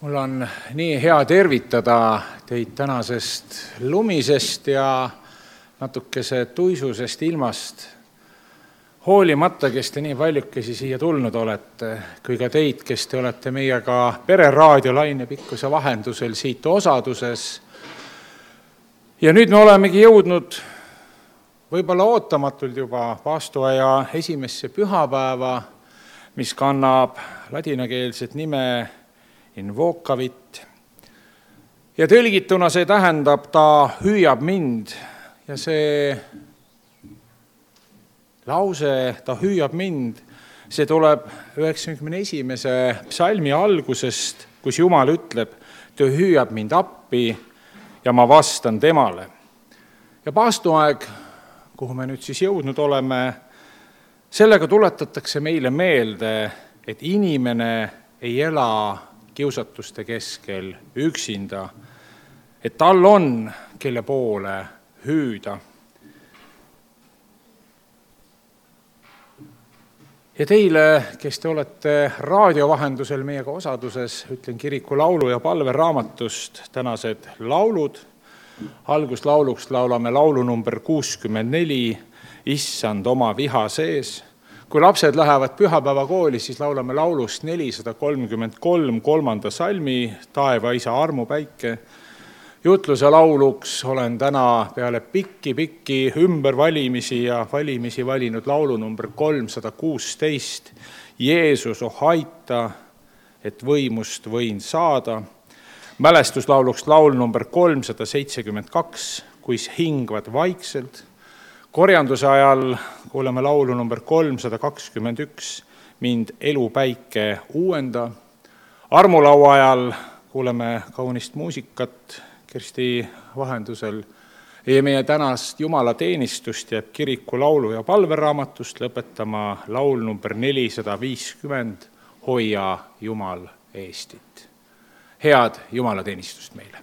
Mul on nii hea tervitada teid tänasest lumisest ja natukese tuisusest ilmast. Hoolimata, kes te nii paljukesi siia tulnud olete, kui ka teid, kes te olete meiega Pereraadio lainepikkuse vahendusel siit osaduses. Ja nüüd me olemegi jõudnud võib-olla ootamatult juba paastoaja esimesse pühapäeva, mis kannab ladinakeelset nime Invocavit. Ja tõlgituna see tähendab, ta hüüab mind. Ja see lause, ta hüüab mind, see tuleb 91. psalmi algusest, kus Jumal ütleb, ta hüüab mind appi ja ma vastan temale. Ja paastoaeg, kuhu me nüüd siis jõudnud oleme, sellega tuletatakse meile meelde, et inimene ei ela kiusatuste keskel üksinda, et tal on, kelle poole hüüda. Ja teile, kes te olete raadio vahendusel meiega osaduses, ütlen kiriku laulu- ja palveraamatust tänased laulud. Alguslauluks laulame laulu number 64, Issand oma viha sees. Kui lapsed lähevad pühapäevakooli, siis laulame laulust 433, 3. salmi, Taeva isa armupäike. Jutluse lauluks olen täna peale pikki ümbervalimisi ja valimisi valinud laulu number 316, Jeesus, oh aita, et võimust võin saada. Mälestuslauluks laul number 372, kuis hingvad vaikselt. Korjanduse ajal kuuleme laulu number 321, mind elupäike uuenda. Armulaua ajal kuuleme kaunist muusikat Kersti vahendusel. Ja meie tänast jumalateenistust jääb kiriku laulu- ja palveraamatust lõpetama laul number 450, Hoia Jumal Eestit. Head jumalateenistust meile!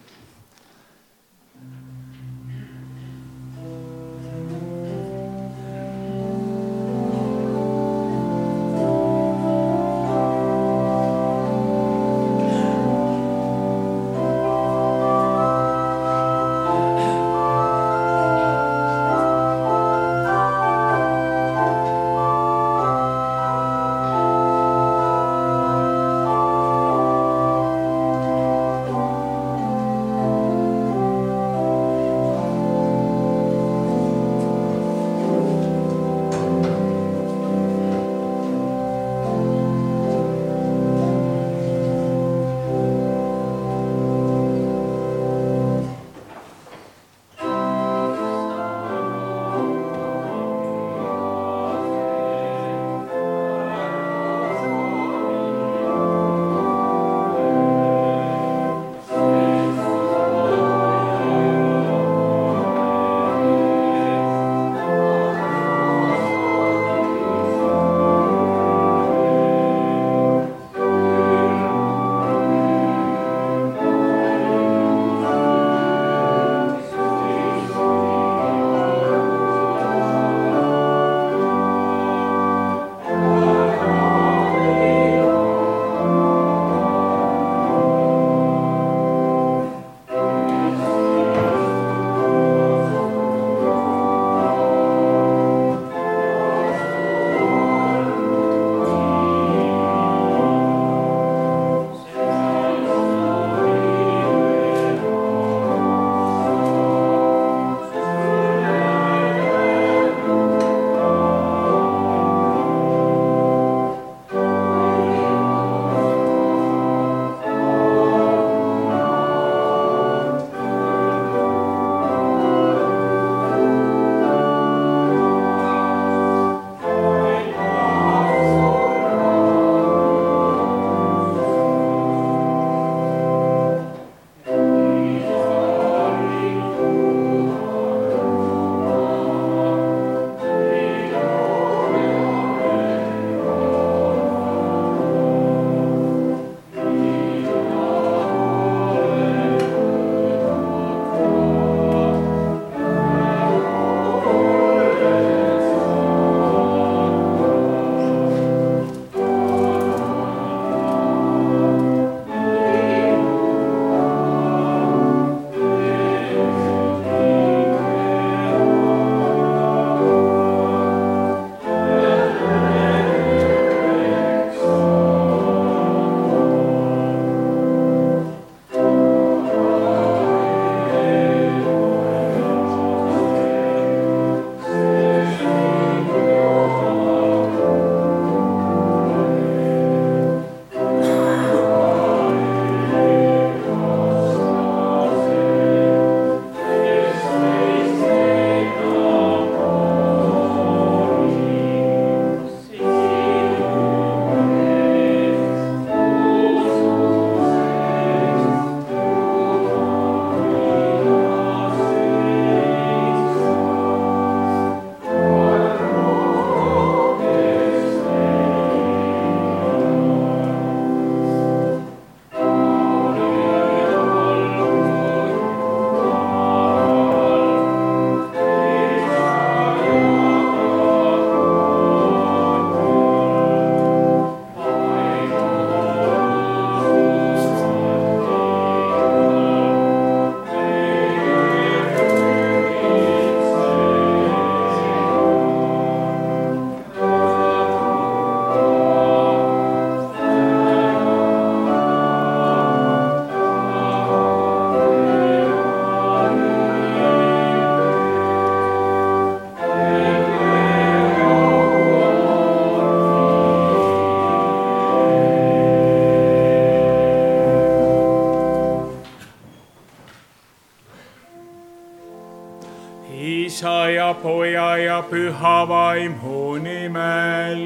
Isa ja Poja ja Püha Vaimu nimel.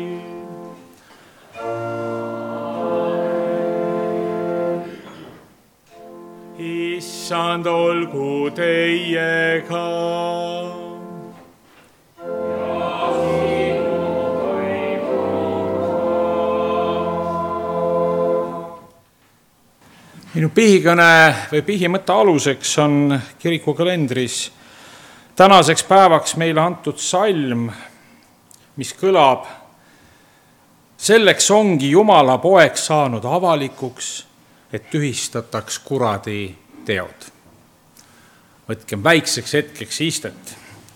Issand olgu teiega. Minu pihikõne või pihimõtte aluseks on kirikukalendris tänaseks päevaks meile antud salm, mis kõlab: selleks ongi Jumala poeg saanud avalikuks, et tühistataks kuradi teod. Võtkem väikseks hetkeks istet.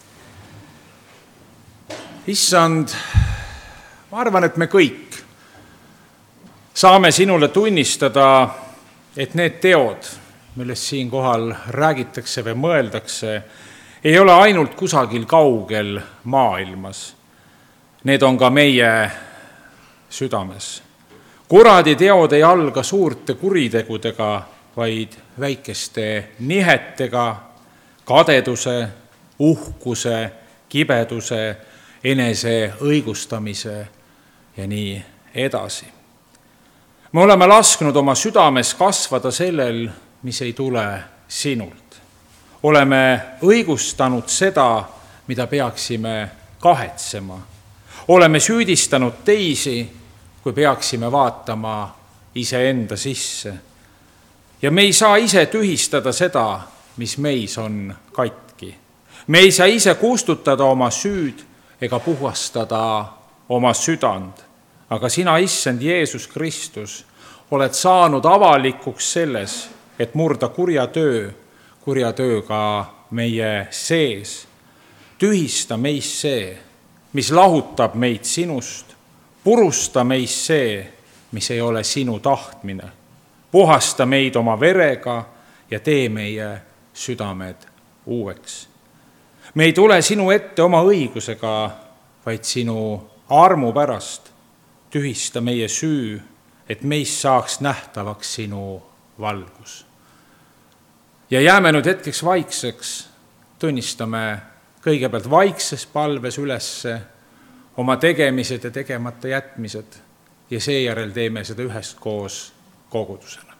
Issand, ma arvan, et me kõik saame sinule tunnistada, et need teod, millest siinkohal räägitakse või mõeldakse, ei ole ainult kusagil kaugel maailmas. Need on ka meie südames. Kuradi teod ei alga suurte kuritegudega, vaid väikeste nihetega, kadeduse, uhkuse, kibeduse, enese õigustamise ja nii edasi. Me oleme lasknud oma südames kasvada sellel, mis ei tule sinult. Oleme õigustanud seda, mida peaksime kahetsema. Oleme süüdistanud teisi, kui peaksime vaatama iseenda sisse. Ja me ei saa ise tühistada seda, mis meis on katki. Me ei saa ise kustutada oma süüd ega puhastada oma südant. Aga sina, Issand Jeesus Kristus, oled saanud avalikuks selles, et murda kurja töö ka meie sees. Tühista meis see, mis lahutab meid sinust. Purusta meis see, mis ei ole sinu tahtmine. Puhasta meid oma verega ja tee meie südamed uueks. Me ei tule sinu ette oma õigusega, vaid sinu armu pärast. Tühista meie süü, et meist saaks nähtavaks sinu valgus. Ja jääme nüüd hetkeks vaikseks, tunnistame kõigepealt vaikses palves ülesse oma tegemised ja tegemata jätmised ja seejärel teeme seda üheskoos kogudusena.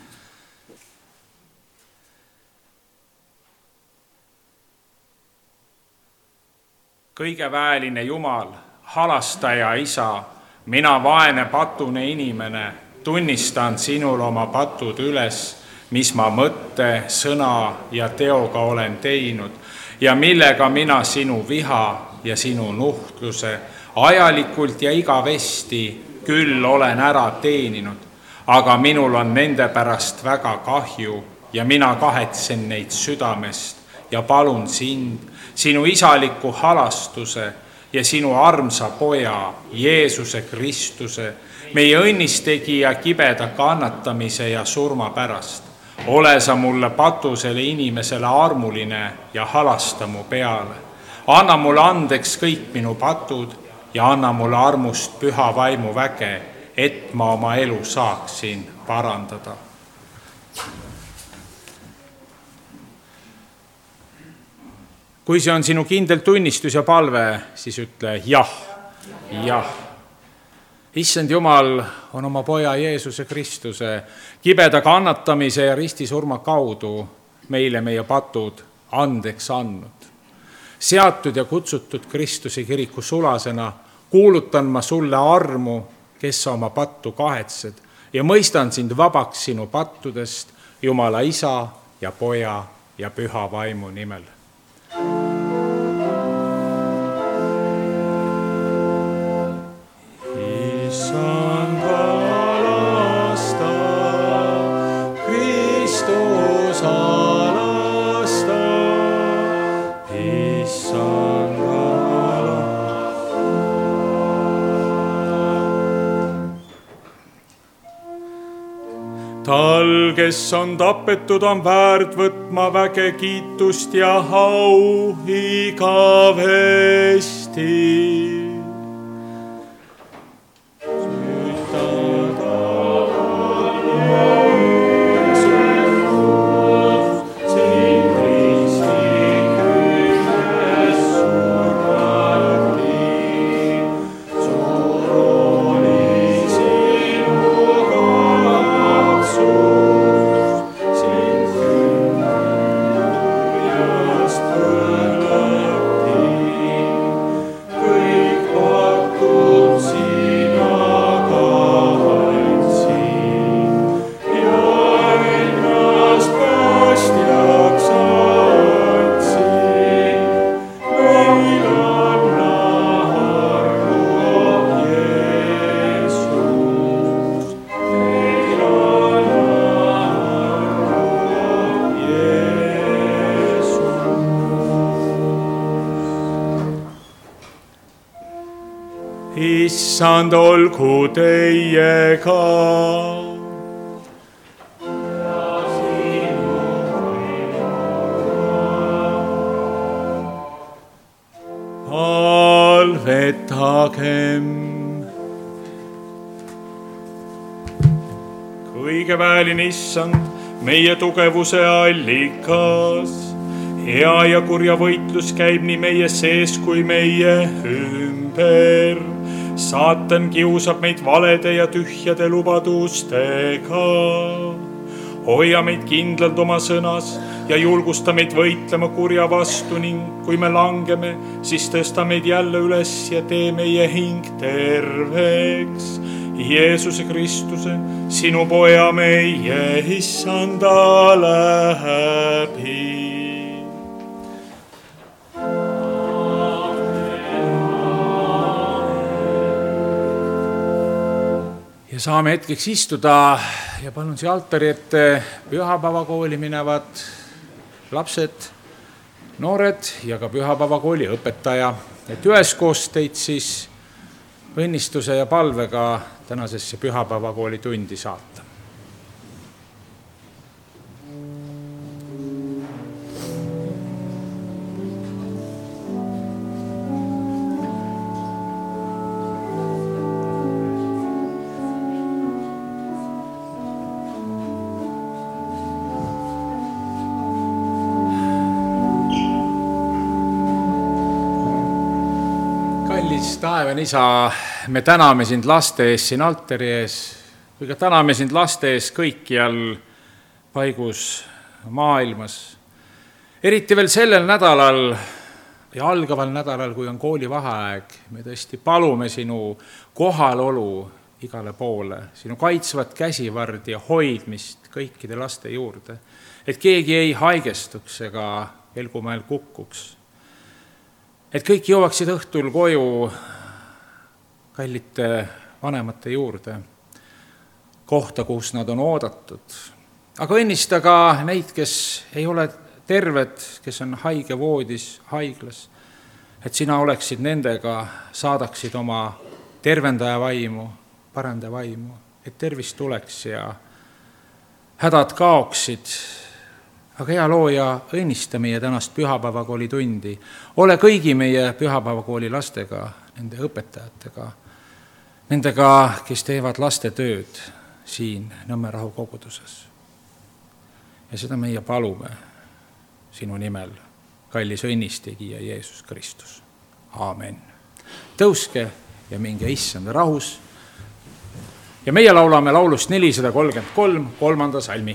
Kõige väeline Jumal, halastaja Isa, mina vaene patune inimene, tunnistan sinul oma patud üles, mis ma mõtte, sõna ja teoga olen teinud ja millega mina sinu viha ja sinu nuhtluse ajalikult ja igavesti küll olen ära teeninud, aga minul on nende pärast väga kahju ja mina kahetsen neid südamest ja palun sind, sinu isaliku halastuse ja sinu armsa poja, Jeesuse Kristuse, meie õnnistegija kibeda kannatamise ja surma pärast. Ole sa mulle patusele inimesele armuline ja halasta mu peale. Anna mulle andeks kõik minu patud ja anna mulle armust püha vaimu väge, et ma oma elu saaksin parandada. Kui see on sinu kindel tunnistus ja palve, siis ütle jah, jah. Issand Jumal on oma poja Jeesuse Kristuse kibeda kannatamise ja ristisurma kaudu meile meie patud andeks andnud. Seatud ja kutsutud Kristuse kiriku sulasena kuulutan ma sulle armu, kes sa oma pattu kahetsed ja mõistan sind vabaks sinu pattudest Jumala Isa ja Poja ja Püha Vaimu nimel. Issand alasta, Kristus alasta, Issand alasta. Tal, kes on tapetud, on väärt võtma väge kiitust ja au igavesti. Issand olgu teiega. Palvetagem. Kõigeväeline Issand, meie tugevuse allikas. Hea ja kurja võitlus käib nii meie sees kui meie ümber. Saatan kiusab meid valede ja tühjade lubadustega. Hoia meid kindlalt oma sõnas ja julgusta meid võitlema kurja vastu ning kui me langeme, siis tõsta meid jälle üles ja tee meie hing terveks. Jeesuse Kristuse, sinu poja meie Issanda läbi. Ja saame hetkeks istuda ja palun siia altari ette pühapäevakooli minevad lapsed, noored ja ka pühapäevakooli õpetaja, et üheskoos teid siis õnnistuse ja palvega tänasesse pühapäevakooli tundi saata. Taevane Isa, me täname sind laste ees siin altari ees, või ka täname sind laste ees kõikjal paigus maailmas. Eriti veel sellel nädalal ja algaval nädalal, kui on koolivaheaeg, me tõesti palume sinu kohalolu igale poole, sinu kaitsvat käsivard ja hoidmist kõikide laste juurde, et keegi ei haigestuks ega elgumäel kukkuks. Et kõik jõuaksid õhtul koju kallite vanemate juurde, kohta, kus nad on oodatud. Aga õnnista ka neid, kes ei ole terved, kes on haige voodis, haiglas, et sina oleksid nendega, saadaksid oma tervendaja vaimu, parandaja vaimu, et tervist tuleks ja hädad kaoksid. Aga hea looja, õnnista meie tänast pühapäevakooli tundi. Ole kõigi meie pühapäevakooli lastega, nende õpetajatega, nendega, kes teevad laste tööd siin Nõmme Rahu koguduses. Ja seda meie palume sinu nimel, kallis õnnistegija Jeesus Kristus. Aamen. Tõuske ja minge Issanda rahus. Ja meie laulame laulust 433, 3. salmi.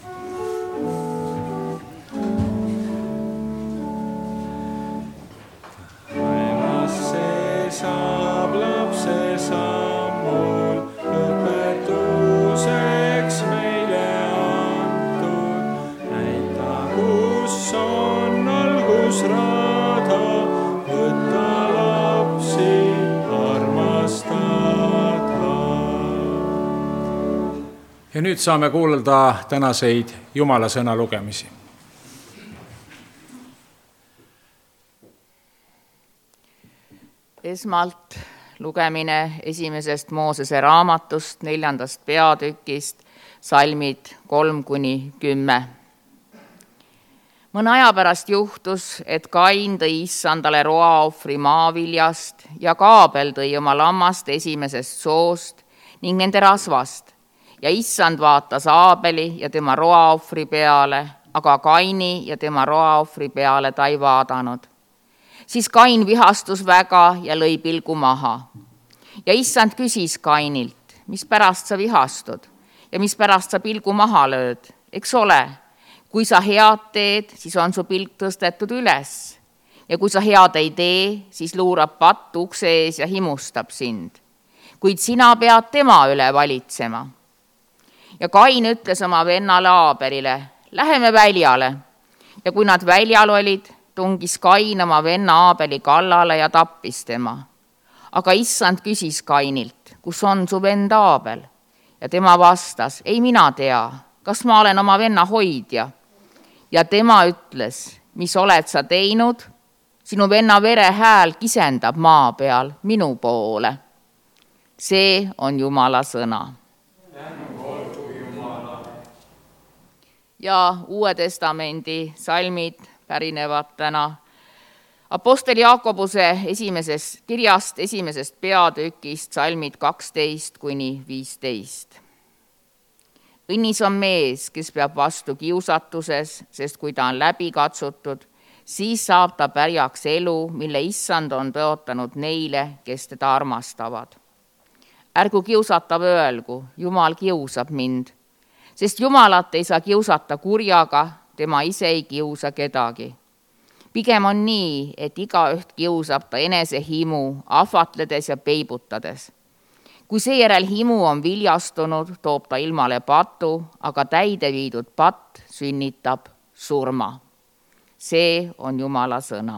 Ja nüüd saame kuulda tänaseid Jumala sõna lugemisi. Esmalt lugemine esimesest Moosese raamatust, 4. peatükist, salmid 3-10. Mõne aja pärast juhtus, et Kain tõi Issandale roaohvri maaviljast ja Kaabel tõi oma lammast esimesest soost ning nende rasvast. Ja Issand vaatas Aabeli ja tema roaohvri peale, aga Kaini ja tema roaohvri peale ta ei vaadanud. Siis Kain vihastus väga ja lõi pilgu maha. Ja Issand küsis Kainilt, mis pärast sa vihastud ja mis pärast sa pilgu maha lööd? Eks ole, kui sa head teed, siis on su pilk tõstetud üles. Ja kui sa head ei tee, siis luurab patt ukse ees ja himustab sind. Kuid sina pead tema üle valitsema. Ja Kain ütles oma vennale Aabelile, läheme väljale. Ja kui nad väljal olid, tungis Kain oma venna Aabeli kallale ja tappis tema. Aga Issand küsis Kainilt, kus on su vend Aabel? Ja tema vastas, ei mina tea, kas ma olen oma venna hoidja? Ja tema ütles, mis oled sa teinud? Sinu venna vere hääl kisendab maa peal minu poole. See on Jumala sõna. Ja Uue Testamendi salmid pärinevad täna Apostel Jaakobuse kirjast esimesest peatükist salmid 12–15. Õnnis on mees, kes peab vastu kiusatuses, sest kui ta on läbi katsutud, siis saab ta pärjaks elu, mille Issand on tõotanud neile, kes teda armastavad. Ärgu kiusatav öelgu, Jumal kiusab mind, sest Jumalat ei saa kiusata kurjaga, tema ise ei kiusa kedagi. Pigem on nii, et igaüht kiusab ta enese himu, ahvatledes ja peibutades. Kui seejärel himu on viljastunud, toob ta ilmale patu, aga täide viidud patt sünnitab surma. See on Jumala sõna.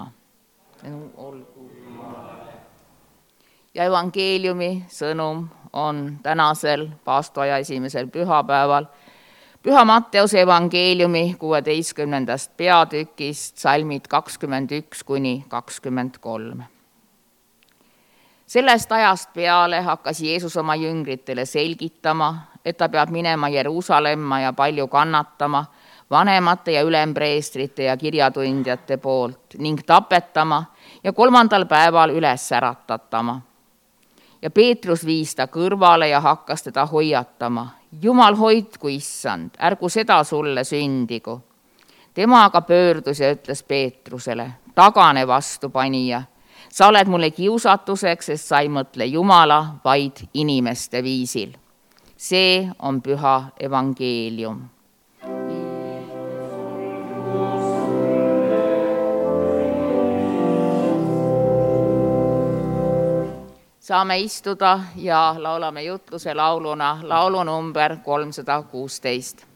Ja evangeeliumi sõnum on tänasel paastoaja esimesel pühapäeval Püha Matteuse evangeeliumi 16. peatükist salmid 21–23. Sellest ajast peale hakkas Jeesus oma jüngritele selgitama, et ta peab minema Jeruusalemma ja palju kannatama vanemate ja ülempreestrite ja kirjatundjate poolt ning tapetama ja 3. päeval üles äratatama. Ja Peetrus viis ta kõrvale ja hakkas teda hoiatama. Jumal hoidku, Issand, ärgu seda sulle sündigu. Tema aga pöördus ja ütles Peetrusele, tagane vastu, panija. Sa oled mulle kiusatuseks, sest sa ei mõtle Jumala, vaid inimeste viisil. See on püha evangeelium. Saame istuda ja laulame jutluse lauluna laulu number 316.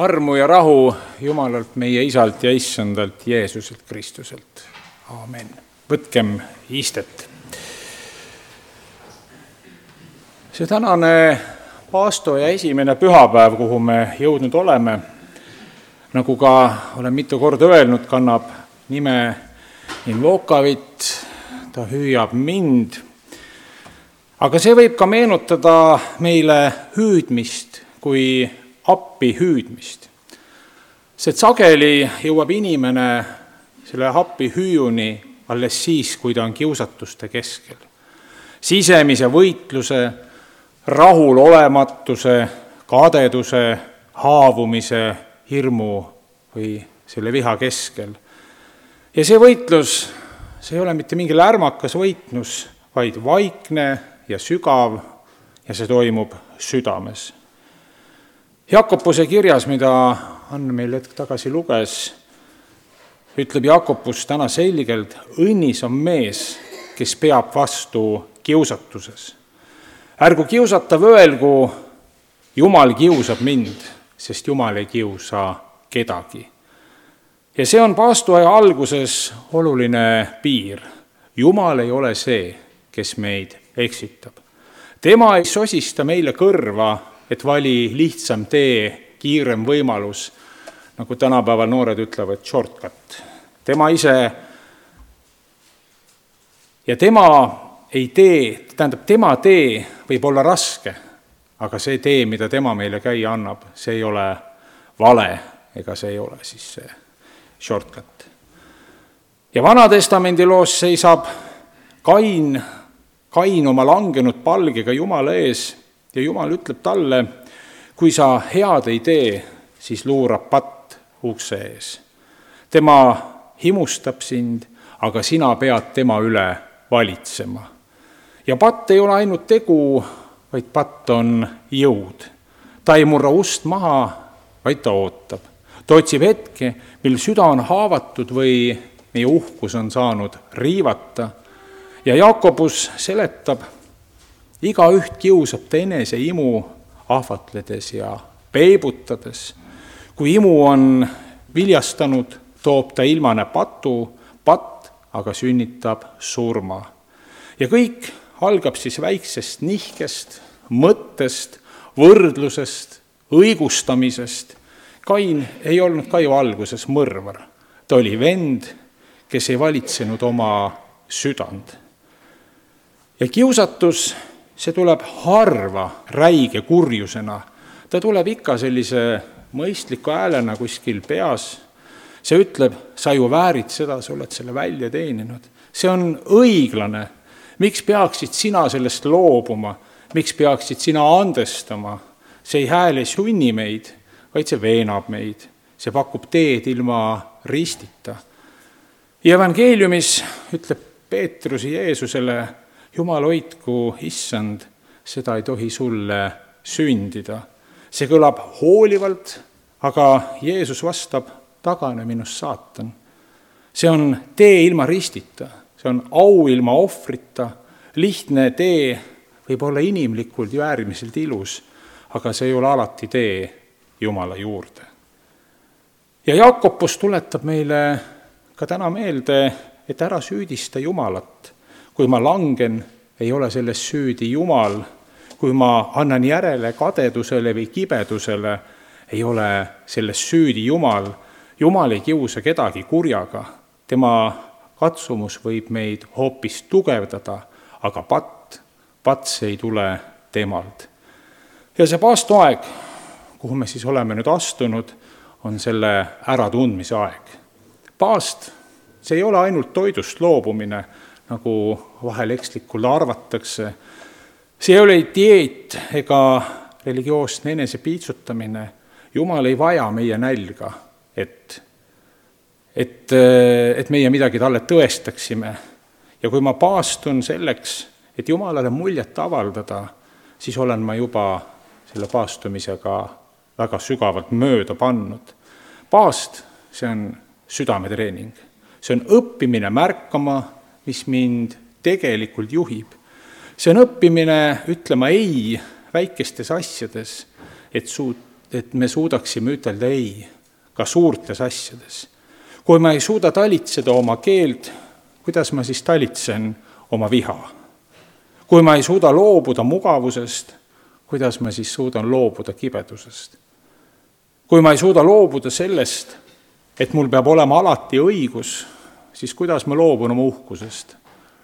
armu ja rahu Jumalalt, meie Isalt ja Issandalt Jeesuselt Kristuselt. Aamen. Võtkem istet. See tänane paastoja esimene pühapäev, kuhu me jõudnud oleme, nagu ka olen mitu korda öelnud, kannab nime Invokavit, ta hüüab mind. Aga see võib ka meenutada meile hüüdmist kui appi hüüdmist. See sageli jõuab inimene selle appi hüüuni alles siis, kui ta on kiusatuste keskel. Sisemise võitluse, rahulolematuse, kadeduse, haavumise, hirmu või selle viha keskel. Ja see võitlus, see ei ole mitte mingi lärmakas võitlus, vaid vaikne ja sügav ja see toimub südames. Jakobuse kirjas, mida Ann meil hetk tagasi luges, ütleb Jakobus täna selgelt, õnnis on mees, kes peab vastu kiusatuses. Ärgu kiusatav öelgu, Jumal kiusab mind, sest Jumal ei kiusa kedagi. Ja see on paastoaja alguses oluline piir. Jumal ei ole see, kes meid eksitab. Tema ei sosista meile kõrva, et vali lihtsam tee, kiirem võimalus, nagu tänapäeval noored ütlevad, shortcut. Tema ise ja tema ei tee, tema tee võib olla raske, aga see tee, mida tema meile käia annab, see ei ole vale, ega see ei ole siis see shortcut. Ja Vanatestamendi loos seisab Kain oma langenud palgega Jumala ees ja Jumal ütleb talle, kui sa head ei tee, siis luurab patt ukse ees. Tema himustab sind, aga sina pead tema üle valitsema. Ja patt ei ole ainult tegu, vaid patt on jõud. Ta ei murra ust maha, vaid ta ootab. Ta otsib hetke, mil süda on haavatud või meie uhkus on saanud riivata. Ja Jakobus seletab, igaüht kiusab ta enese imu ahvatledes ja peibutades. Kui imu on viljastanud, toob ta ilmane patt aga sünnitab surma. Ja kõik algab siis väiksest nihkest, mõttest, võrdlusest, õigustamisest. Kain ei olnud ka ju alguses mõrvar. Ta oli vend, kes ei valitsenud oma südant. Ja kiusatus, see tuleb harva räige kurjusena. Ta tuleb ikka sellise mõistliku häälena kuskil peas. See ütleb, sa ju väärid seda, sa oled selle välja teeninud. See on õiglane. Miks peaksid sina sellest loobuma? Miks peaksid sina andestama? See ei hääle sunni meid, vaid see veenab meid. See pakub teed ilma ristita. Ja evangeeliumis ütleb Peetrus Jeesusele, Jumal hoidku, Issand, seda ei tohi sulle sündida. See kõlab hoolivalt, aga Jeesus vastab, tagane minust saatan. See on tee ilma ristita, see on au ilma ohvrita, lihtne tee võib olla inimlikult ja äärmiselt ilus, aga see ei ole alati tee Jumala juurde. Ja Jakobus tuletab meile ka täna meelde, et ära süüdista Jumalat. Kui ma langen, ei ole selles süüdi Jumal. Kui ma annan järele kadedusele või kibedusele, ei ole selles süüdi Jumal. Jumal ei kiusa kedagi kurjaga. Tema katsumus võib meid hoopis tugevdada, aga pats ei tule temalt. Ja see paastoaeg, kuhu me siis oleme nüüd astunud, on selle äratundmise aeg. Paast, see ei ole ainult toidust loobumine, nagu vahel ekslikult arvatakse. See ei ole dieet ega religioosne enesepiitsutamine. Jumal ei vaja meie nälga, et meie midagi talle tõestaksime. Ja kui ma paastun selleks, et Jumalale muljet avaldada, siis olen ma juba selle paastumisega väga sügavalt mööda pannud. Paast, see on südametreening. See on õppimine märkama, mis mind tegelikult juhib. See on õppimine ütlema ei väikestes asjades, et su et me suudaksime ütelda ei ka suurtes asjades. Kui ma ei suuda talitseda oma keelt, kuidas ma siis talitsen oma viha? Kui ma ei suuda loobuda mugavusest, kuidas ma siis suudan loobuda kibedusest? Kui ma ei suuda loobuda sellest, et mul peab olema alati õigus, siis kuidas ma loobun oma uhkusest?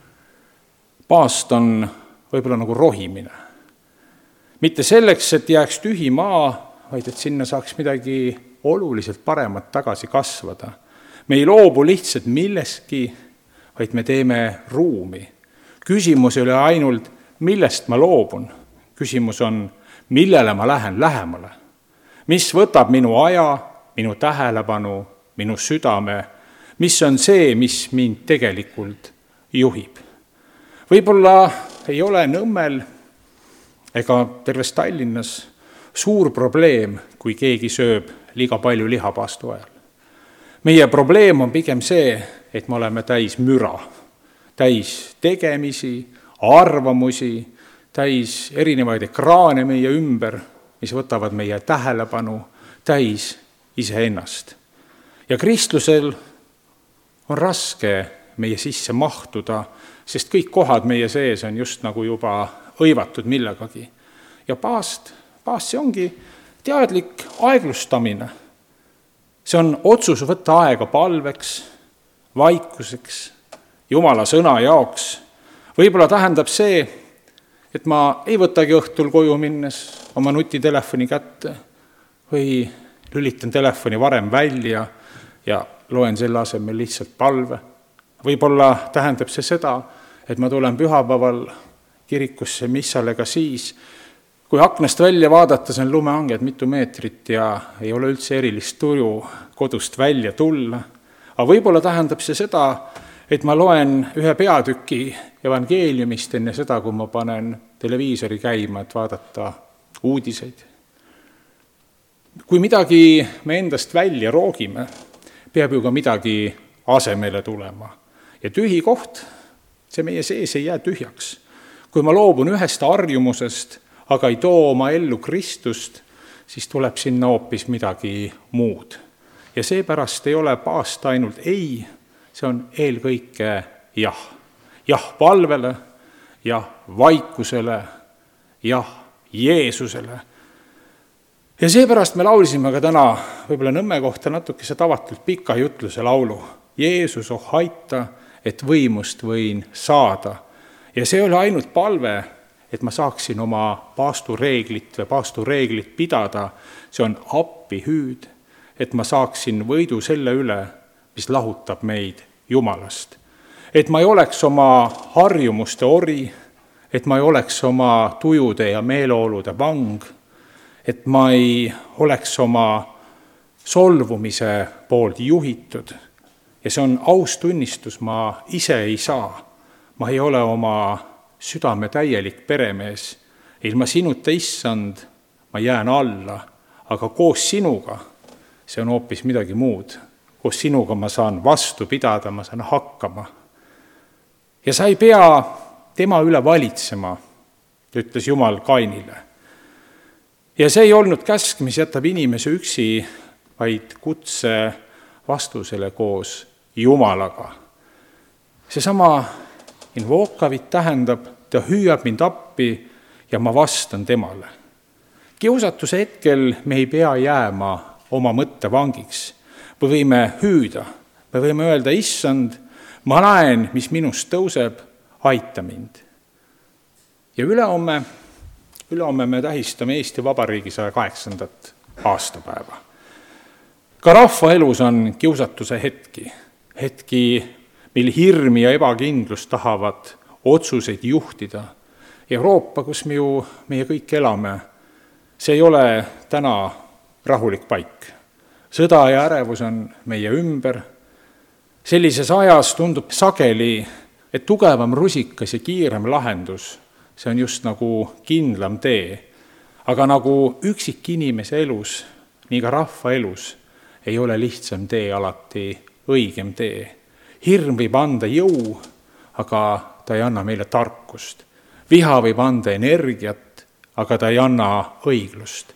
Paast on võib-olla nagu rohimine. Mitte selleks, et jääks tühi maa, vaid et sinna saaks midagi oluliselt paremat tagasi kasvada. Me ei loobu lihtsalt millestki, vaid me teeme ruumi. Küsimus ei ole ainult, millest ma loobun. Küsimus on, millele ma lähen lähemale. Mis võtab minu aja, minu tähelepanu, minu südame, mis on see, mis mind tegelikult juhib. Võib-olla ei ole Nõmmel ega terves Tallinnas suur probleem, kui keegi sööb liiga palju liha paastu ajal. Meie probleem on pigem see, et me oleme täis müra, täis tegemisi, arvamusi, täis erinevaid ekraane meie ümber, mis võtavad meie tähelepanu, täis iseennast. Ja kristlusel on raske meie sisse mahtuda, sest kõik kohad meie sees on just nagu juba õivatud millegagi. Ja paast see ongi teadlik aeglustamine. See on otsus võtta aega palveks, vaikuseks, Jumala sõna jaoks. Võib-olla tähendab see, et ma ei võtagi õhtul koju minnes oma nutitelefoni kätte või lülitan telefoni varem välja ja loen selle asemel lihtsalt palve. Võib-olla tähendab see seda, et ma tulen pühapäeval kirikusse missale ka siis, kui aknast välja vaadata, see on lumeanged mitu meetrit ja ei ole üldse erilist tuju kodust välja tulla. Aga võib-olla tähendab see seda, et ma loen ühe peatüki evangeeliumist enne seda, kui ma panen televiisori käima, et vaadata uudiseid. Kui midagi me endast välja roogime, peab ju ka midagi asemele tulema. Ja tühi koht, see meie sees ei jää tühjaks. Kui ma loobun ühest harjumusest, aga ei too oma ellu Kristust, siis tuleb sinna hoopis midagi muud. Ja seepärast ei ole paast ainult ei, see on eelkõike jah. Jah palvele, jah vaikusele, jah Jeesusele. Ja seepärast me laulisime ka täna võib-olla Nõmme kohta natukese tavatult pika jutluse laulu. Jeesus, oh aita, et võimust võin saada. Ja see oli ainult palve, et ma saaksin oma paastureeglit pidada. See on appihüüd, et ma saaksin võidu selle üle, mis lahutab meid Jumalast. Et ma ei oleks oma harjumuste ori, et ma ei oleks oma tujude ja meeleolude vang, et ma ei oleks oma solvumise poolt juhitud. Ja see on aus tunnistus, ma ise ei saa. Ma ei ole oma südame täielik peremees. Ilma sinuta, Issand, ma jään alla, aga koos sinuga see on hoopis midagi muud. Koos sinuga ma saan vastu pidada, ma saan hakkama. Ja sa ei pea tema üle valitsema, ütles Jumal Kainile. Ja see ei olnud käsk, mis jätab inimese üksi, vaid kutse vastusele koos Jumalaga. Seesama invokavit tähendab, ta hüüab mind appi ja ma vastan temale. Kiusatuse hetkel me ei pea jääma oma mõtte vangiks. Me võime hüüda, me võime öelda, Issand, ma näen, mis minust tõuseb, aita mind. Ja ülehomme me tähistame Eesti Vabariigi 108. aastapäeva. Ka rahva elus on kiusatuse hetki, mil hirm ja ebakindlus tahavad otsuseid juhtida. Euroopa, kus meie kõik elame, see ei ole täna rahulik paik. Sõda ja ärevus on meie ümber. Sellises ajas tundub sageli, et tugevam rusikas ja kiirem lahendus, see on just nagu kindlam tee. Aga nagu üksik inimese elus, nii ka rahva elus, ei ole lihtsam tee alati õigem tee. Hirm võib anda jõu, aga ta ei anna meile tarkust. Viha võib anda energiat, aga ta ei anna õiglust.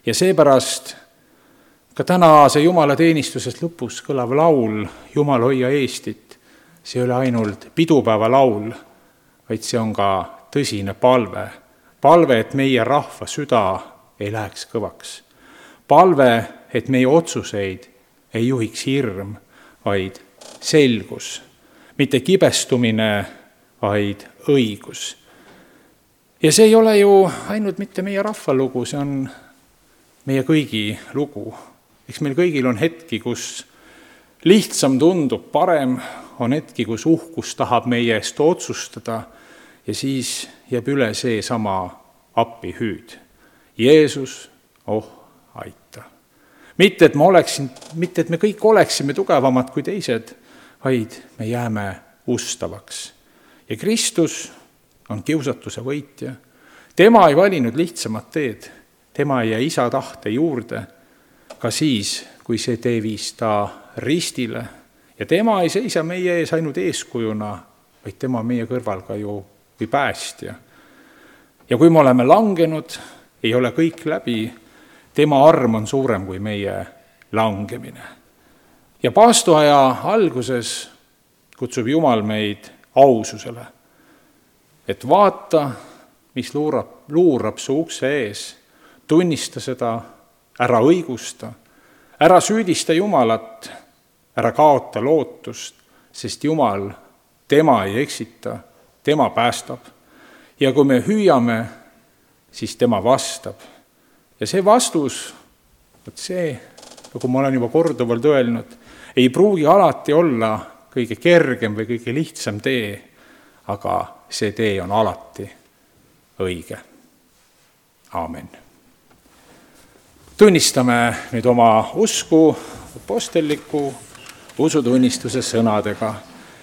Ja seepärast ka tänase jumalateenistusest lõpus kõlav laul Jumal hoia Eestit, see ei ole ainult pidupäeva laul, vaid see on ka tõsine palve. Palve, et meie rahva süda ei läheks kõvaks. Palve, et meie otsuseid ei juhiks hirm, vaid selgus. Mitte kibestumine, vaid õigus. Ja see ei ole ju ainult mitte meie rahva lugu, see on meie kõigi lugu. Eks meil kõigil on hetki, kus lihtsam tundub parem, on hetki, kus uhkus tahab meie eest otsustada ja siis jääb üle see sama appihüüd. Jeesus, aita. Mitte, et me kõik oleksime tugevamad kui teised, vaid me jääme ustavaks. Ja Kristus on kiusatuse võitja. Tema ei valinud lihtsamat teed. Tema ei jää isa tahte juurde, ka siis, kui see tee viis ta ristile. Ja tema ei seisa meie ees ainult eeskujuna, vaid tema meie kõrval ka ju või päästja. Ja kui me oleme langenud, ei ole kõik läbi, tema arm on suurem kui meie langemine. Ja paastuaja alguses kutsub Jumal meid aususele, et vaata, mis luurab su ukse ees, tunnista seda, ära õigusta, ära süüdista Jumalat, ära kaota lootust, sest Jumal, tema ei eksita, tema päästab. Ja kui me hüüame, siis tema vastab. Ja see vastus, see, nagu ma olen juba korduvalt öelnud, ei pruugi alati olla kõige kergem või kõige lihtsam tee, aga see tee on alati õige. Aamen. Tunnistame nüüd oma usku apostelliku usutunnistuse sõnadega.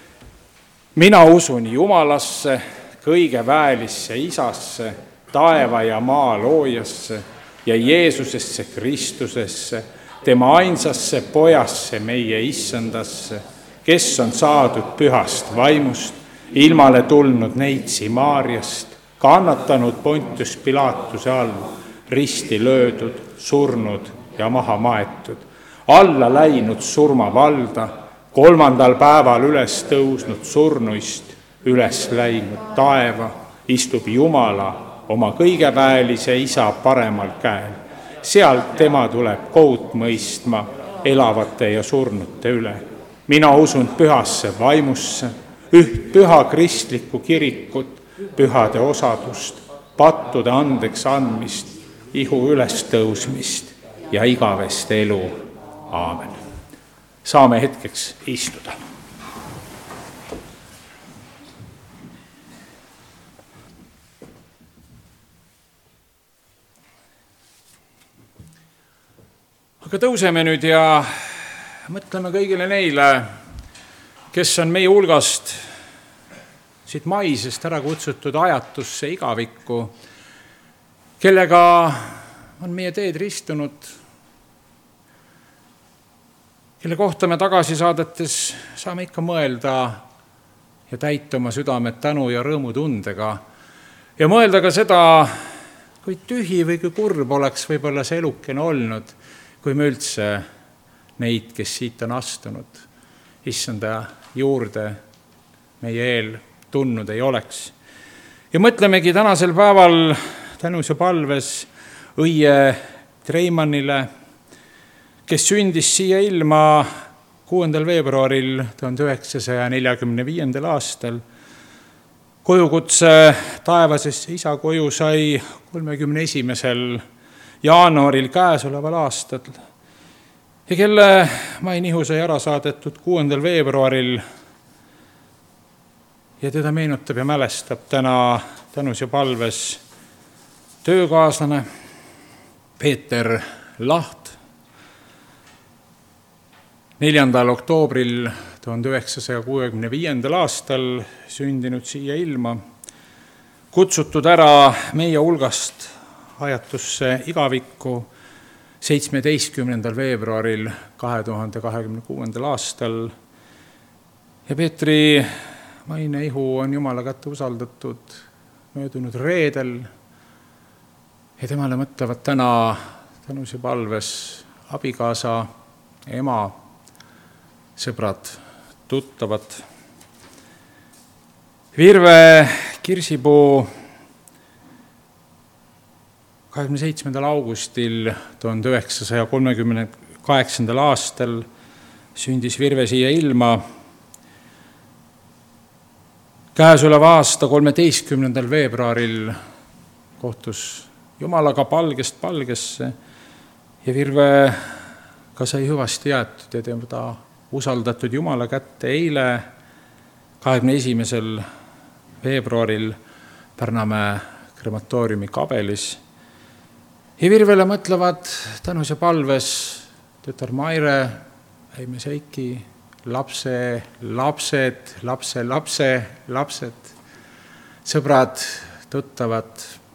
Mina usun Jumalasse, kõige väelisse Isasse, taeva ja maa loojasse ja Jeesusesse Kristusesse, tema ainsasse pojasse, meie issandasse, kes on saadud pühast vaimust, ilmale tulnud neitsi Maarjast, kannatanud Pontius Pilatuse all, risti löödud, surnud ja maha maetud, alla läinud surmavalda, 3. päeval üles tõusnud surnuist, üles läinud taeva, istub Jumala oma kõigeväelise isa paremal käel. Sealt tema tuleb kohut mõistma elavate ja surnute üle. Mina usun pühasse vaimusse, üht püha kristlikku kirikut, pühade osadust, pattude andeks andmist, ihu ülestõusmist ja igavest elu. Aamen. Saame hetkeks istuda. Aga tõuseme nüüd ja mõtleme kõigile neile, kes on meie hulgast siit maisest ära kutsutud ajatusse igavikku, kellega on meie teed ristunud, kelle kohta me tagasi saadetes saame ikka mõelda ja täita oma südamed tänu ja rõõmutundega ja mõelda ka seda, kui tühi või kui kurb oleks võib-olla see elukene olnud, kui me üldse neid, kes siit on astunud, issanda juurde meie eel tundnud ei oleks. Ja mõtlemegi tänasel päeval tänus ja palves Õie Treimannile, kes sündis siia ilma 6. veebruaril 1945. aastal. Kojukutse taevasesse isa koju sai 31. jaanuaril käesoleval aastal ja kelle mainihu sai ära saadetud 6. veebruaril ja teda meenutab ja mälestab täna tänus ja palves töökaaslane Peeter Laht. 4. oktoobril 1965. aastal sündinud siia ilma, kutsutud ära meie hulgast ajatusse igavikku 17. veebruaril 2026. aastal. Ja Peetri maine ihu on Jumala kätte usaldatud möödunud reedel ja temale mõtlevad täna tänus ja palves abikaasa, ema, sõbrad, tuttavad. Virve Kirsipuu 27. augustil 1938. aastal sündis Virve siia ilma. Käesoleva aasta 13. veebruaril kohtus Jumalaga palgest palgesse ja Virve ka sai hüvasti jäetud ja teda usaldatud Jumala kätte eile 21. veebruaril Pärnamäe krematooriumi kabelis. Ja Virvele mõtlevad tänus ja palves tütar Maire, äime Seiki, lapse, lapsed, lapsed, sõbrad, tuttavad.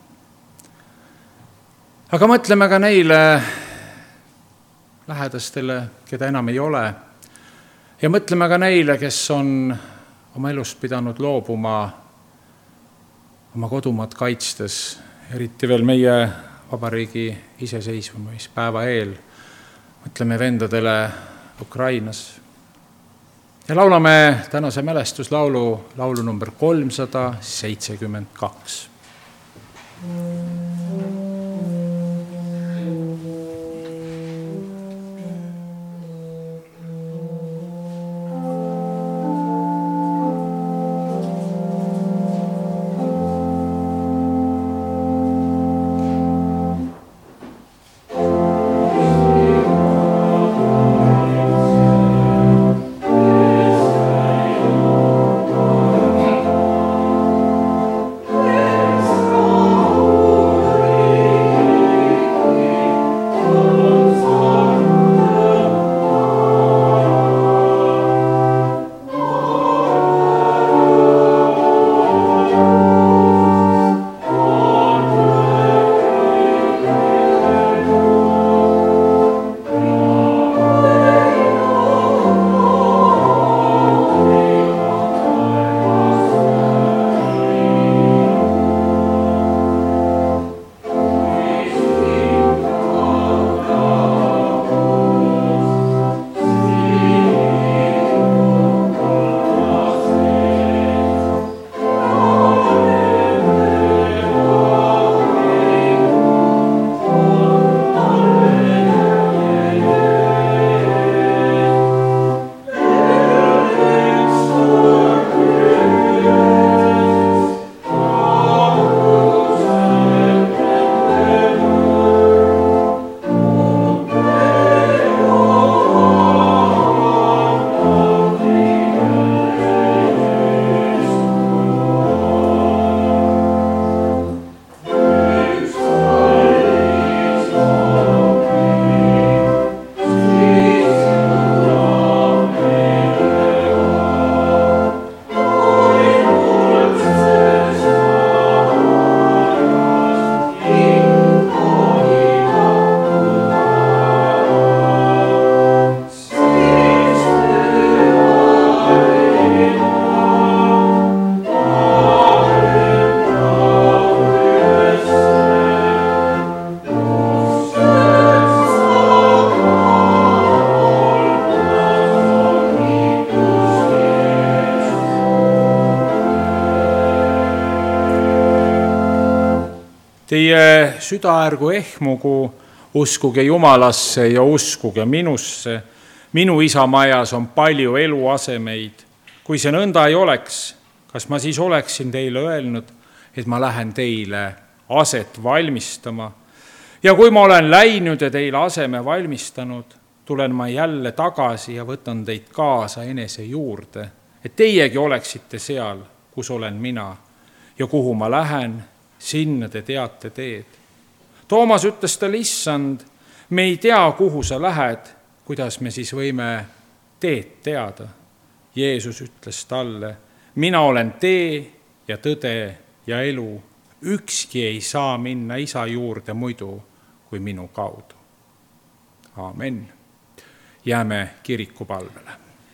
Aga mõtleme ka neile lähedastele, keda enam ei ole. Ja mõtleme ka neile, kes on oma elust pidanud loobuma oma kodumaad kaitstes, eriti veel meie vabariigi iseseisvumispäeva eel. Mõtleme vendadele Ukrainas. Ja laulame tänase mälestuslaulu, laulu number 372. Teie süda ärgu ehmugu, uskuge Jumalasse ja uskuge minusse. Minu isa majas on palju eluasemeid. Kui see nõnda ei oleks, kas ma siis oleksin teile öelnud, et ma lähen teile aset valmistama? Ja kui ma olen läinud ja teile aseme valmistanud, tulen ma jälle tagasi ja võtan teid kaasa enese juurde, et teiegi oleksite seal, kus olen mina. Ja kuhu ma lähen, sinna te teate teed. Toomas ütles talle, issand, me ei tea, kuhu sa lähed, kuidas me siis võime teed teada. Jeesus ütles talle, mina olen tee ja tõde ja elu. Ükski ei saa minna isa juurde muidu kui minu kaudu. Aamen. Jääme kirikupalvele.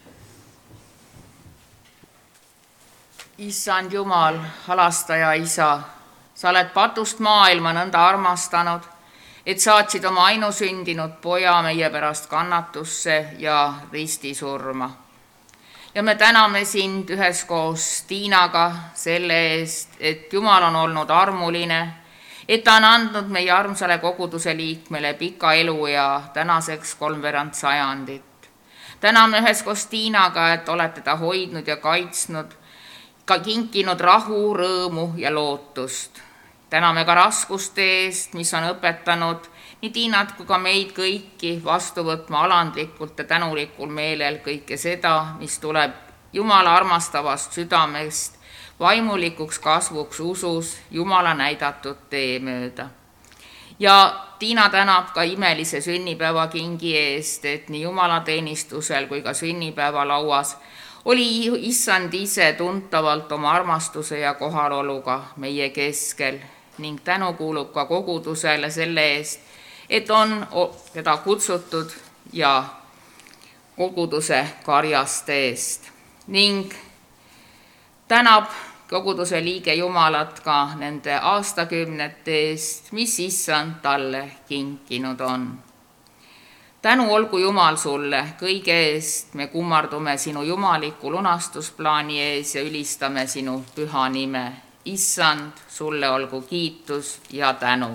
Issand Jumal, halastaja isa, sa oled patust maailma nõnda armastanud, et saatsid oma ainusündinud poja meie pärast kannatusse ja ristisurma. Ja me täname sind üheskoos Tiinaga selle eest, et Jumal on olnud armuline, et ta on andnud meie armsale koguduse liikmele pika eluea tänaseks 3/4 sajandit. Täname üheskoos Tiinaga, et olete ta hoidnud ja kaitsnud, ka kinkinud rahu, rõõmu ja lootust. Täname ka raskuste eest, mis on õpetanud nii Tiinat kui ka meid kõiki vastu võtma alandlikult ja tänulikul meelel kõike seda, mis tuleb Jumala armastavast südamest vaimulikuks kasvuks usus Jumala näidatud tee mööda. Ja Tiina tänab ka imelise sünnipäevakingi eest, et nii jumalateenistusel kui ka sünnipäevalauas oli issand ise tuntavalt oma armastuse ja kohaloluga meie keskel ning tänu kuulub ka kogudusele selle eest, et on teda kutsutud ja koguduse karjaste eest ning tänab koguduse liige Jumalat ka nende aastakümnete eest, mis issand talle kinkinud on. Tänu olgu Jumal sulle kõige eest, me kummardume sinu jumaliku lunastusplaani ees ja ülistame sinu püha nime. Issand, sulle olgu kiitus ja tänu.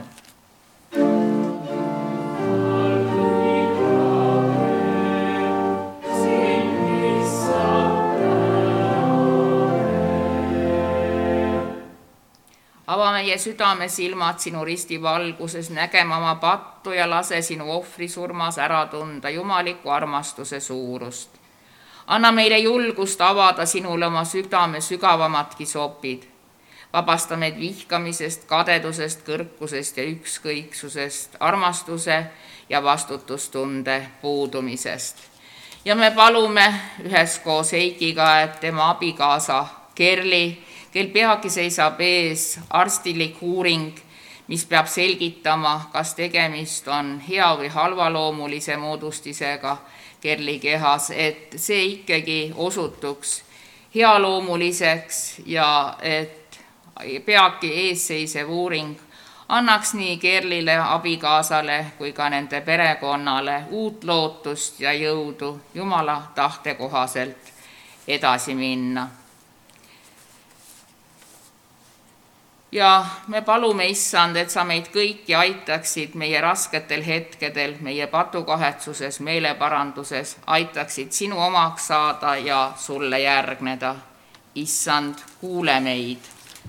Ava meie südame silmad sinu risti valguses, nägema oma pattu ja lase sinu ohvrisurmas ära tunda jumaliku armastuse suurust. Anna meile julgust avada sinule oma südame sügavamatki sopid. Vabasta meid vihkamisest, kadedusest, kõrkusest ja ükskõiksusest, armastuse ja vastutustunde puudumisest. Ja me palume üheskoos Heikiga, et tema abikaasa Kerli, kel peagi seisab ees arstilik uuring, mis peab selgitama, kas tegemist on hea või halvaloomulise moodustisega Kerli kehas, et see ikkagi osutuks healoomuliseks ja et peagi eesseisev uuring annaks nii Kerlile, abikaasale kui ka nende perekonnale uut lootust ja jõudu Jumala tahte kohaselt edasi minna. Ja me palume, issand, et sa meid kõiki aitaksid meie rasketel hetkedel, meie patukahetsuses, meeleparanduses, aitaksid sinu omaks saada ja sulle järgneda. Issand, kuule meid.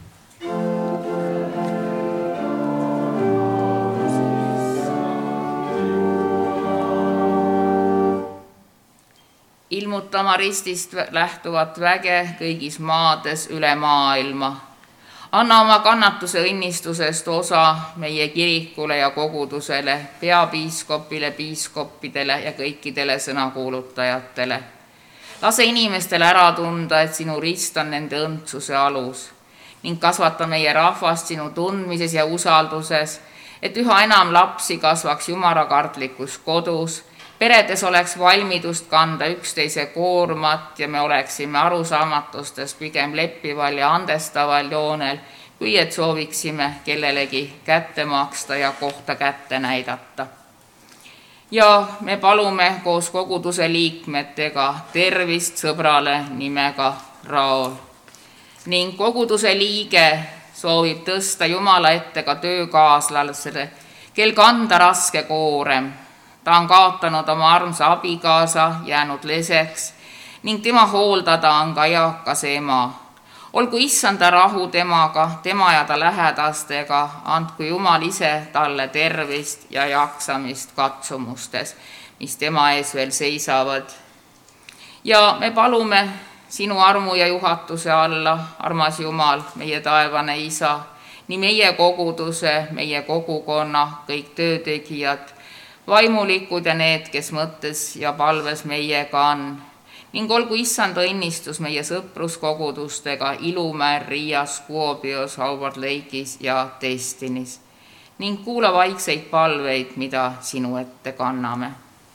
Ilmutama ristist lähtuvat väge kõigis maades üle maailma. Anna oma kannatuse õnnistusest osa meie kirikule ja kogudusele, peapiiskopile, piiskoppidele ja kõikidele sõnakuulutajatele. Lase inimestele ära tunda, et sinu rist on nende õndsuse alus ning kasvata meie rahvast sinu tundmises ja usalduses, et üha enam lapsi kasvaks jumalakartlikus kodus, peredes oleks valmidust kanda üksteise koormat ja me oleksime arusaamatustes pigem leppival ja andestaval joonel, kui et sooviksime kellelegi kätte maksta ja kohta kätte näidata. Ja me palume koos koguduse liikmetega tervist sõbrale nimega Raul. Ning koguduse liige soovib tõsta Jumala ette ka töökaaslasele, kel kanda raske koorem. Ta on kaotanud oma armsa abikaasa, jäänud leseks ning tema hooldada on ka eakas ema. Olgu issanda rahu temaga, tema ja ta lähedastega, andku Jumal ise talle tervist ja jaksamist katsumustes, mis tema ees veel seisavad. Ja me palume sinu armu ja juhatuse alla, armas Jumal, meie taevane isa, nii meie koguduse, meie kogukonna, kõik töötegijad, vaimulikud ja need, kes mõttes ja palves meiega on. Ning olgu issanda õnnistus meie sõpruskogudustega Ilumäel, Riias, Kuopios, Howard Lake'is ja Destinis. Ning kuula vaikseid palveid, mida sinu ette kanname.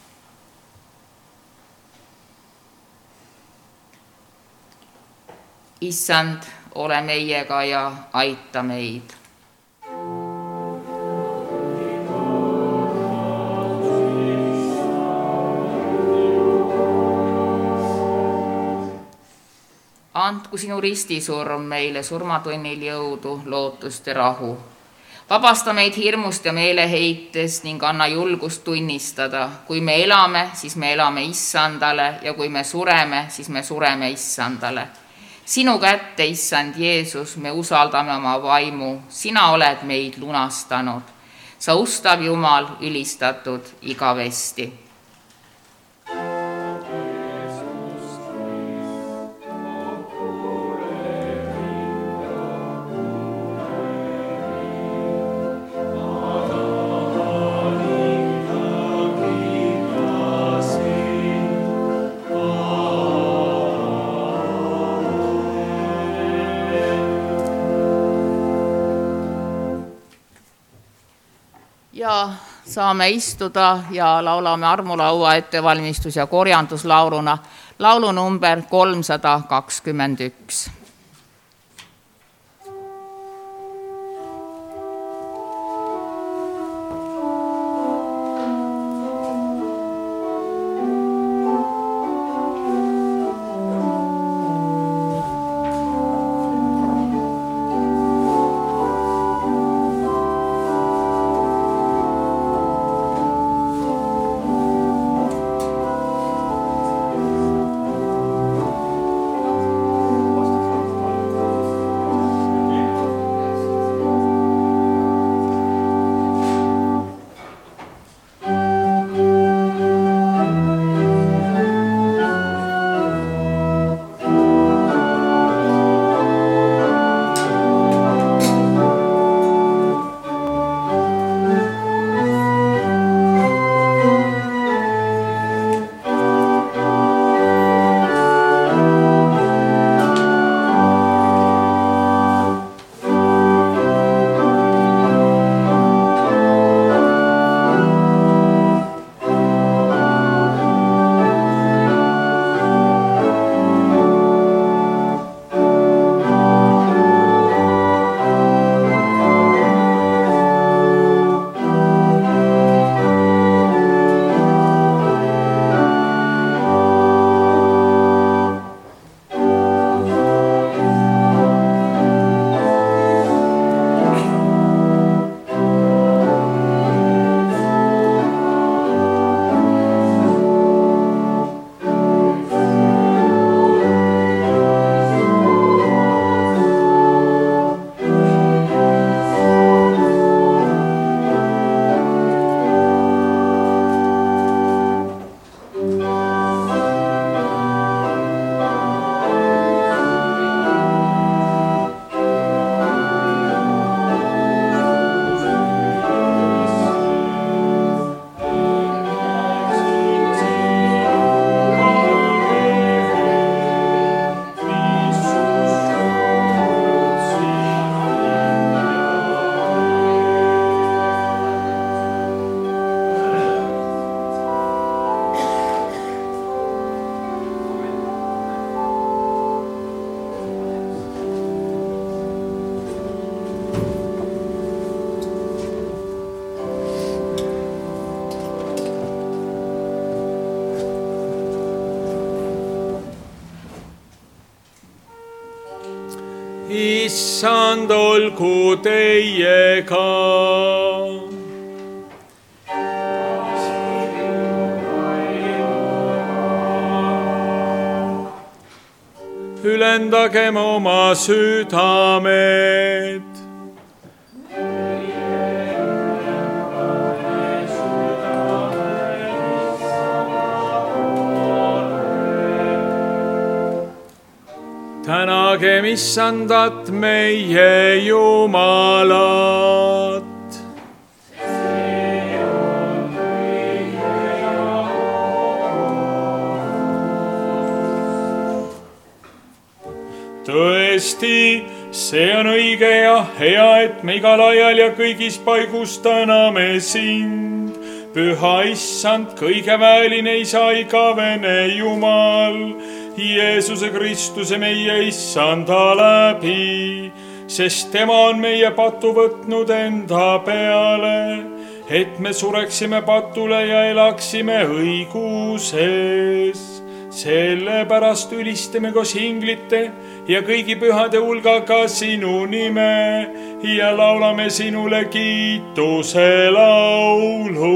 Issand, ole meiega ja aita meid. andku sinu ristisurm meile surmatunnil jõudu, lootust ja rahu. Vabasta meid hirmust ja meeleheitest ning anna julgust tunnistada. Kui me elame, siis me elame Issandale ja kui me sureme, siis me sureme Issandale. Sinu kätte, Issand Jeesus, me usaldame oma vaimu. Sina oled meid lunastanud. Sa ustav Jumal, ülistatud igavesti. Ja saame istuda ja laulame armulaua ettevalmistus- ja korjanduslauluna laulu number 321. Issand olgu teiega. Ülendagem oma südamed. Tänagem Issandat meie Jumalat. Tõesti, see on õige ja hea, et me igal ajal ja kõigis paigus täname sind. Püha Issand, kõigeväeline Isa, igavene Jumal, Jeesuse Kristuse meie Issanda läbi, sest tema on meie patu võtnud enda peale, et me sureksime patule ja elaksime õiguses. sellepärast ülistame koos inglite ja kõigi pühade hulgaga sinu nime ja laulame sinule kiituse laulu.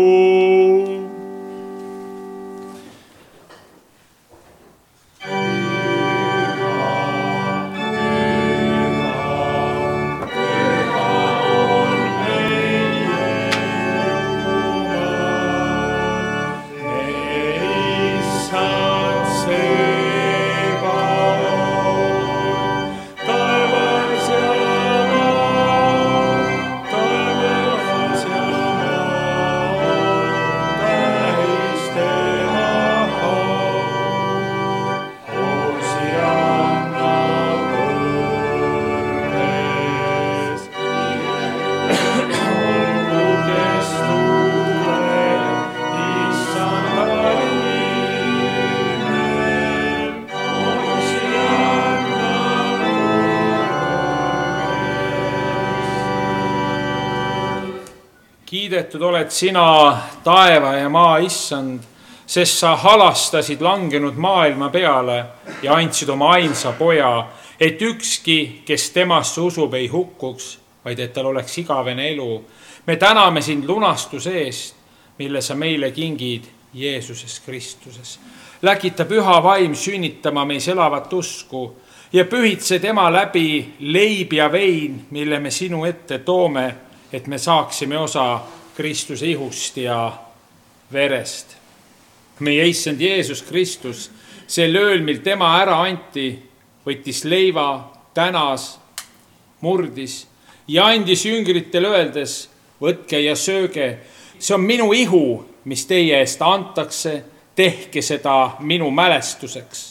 Kiidetud oled sina, taeva ja maa issand, sest sa halastasid langenud maailma peale ja andsid oma ainsa poja, et ükski, kes temasse usub, ei hukkuks, vaid et tal oleks igavene elu. Me täname sind lunastuse eest, mille sa meile kingid Jeesuses Kristuses. Läkita püha vaim sünnitama meis elavat usku ja pühitse tema läbi leib ja vein, mille me sinu ette toome, et me saaksime osa Kristuse ihust ja verest. Meie issand Jeesus Kristus, sel ööl, mil tema ära anti, võttis leiva, tänas, murdis ja andis jüngritele öeldes, võtke ja sööge, see on minu ihu, mis teie eest antakse, tehke seda minu mälestuseks.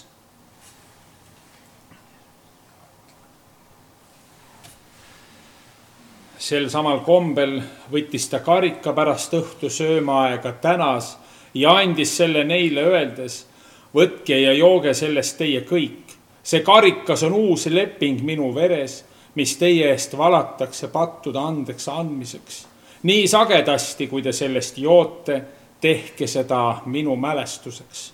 Sel samal kombel võttis ta karika pärast õhtu söömaaega, tänas ja andis selle neile öeldes, võtke ja jooge sellest teie kõik. See karikas on uus leping minu veres, mis teie eest valatakse pattude andeks andmiseks. Nii sagedasti, kui te sellest joote, tehke seda minu mälestuseks.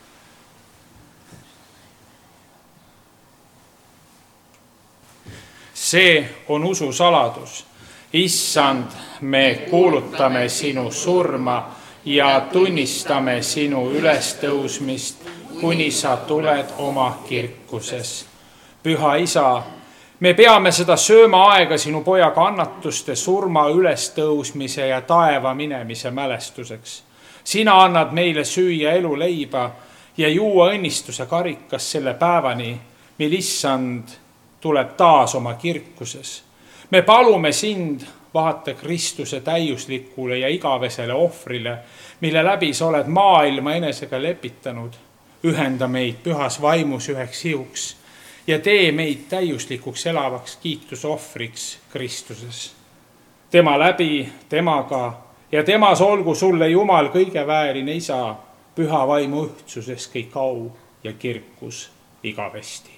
See on usu saladus. Issand, me kuulutame sinu surma ja tunnistame sinu ülestõusmist, kuni sa tuled oma kirkuses. Püha isa, me peame seda söömaaega sinu poja kannatuste, surma, ülestõusmise ja taeva minemise mälestuseks. Sina annad meile süüa eluleiba ja juua õnnistuse karikas selle päevani, mil issand tuleb taas oma kirkuses. Me palume sind, vaata Kristuse täiuslikule ja igavesele ohvrile, mille läbi sa oled maailma enesega lepitanud. Ühenda meid pühas vaimus üheks ihuks ja tee meid täiuslikuks elavaks kiitusohvriks Kristuses. Tema läbi, temaga ja temas olgu sulle Jumal kõige vääline isa, püha vaimu ühtsuses kõik au ja kirkus igavesti.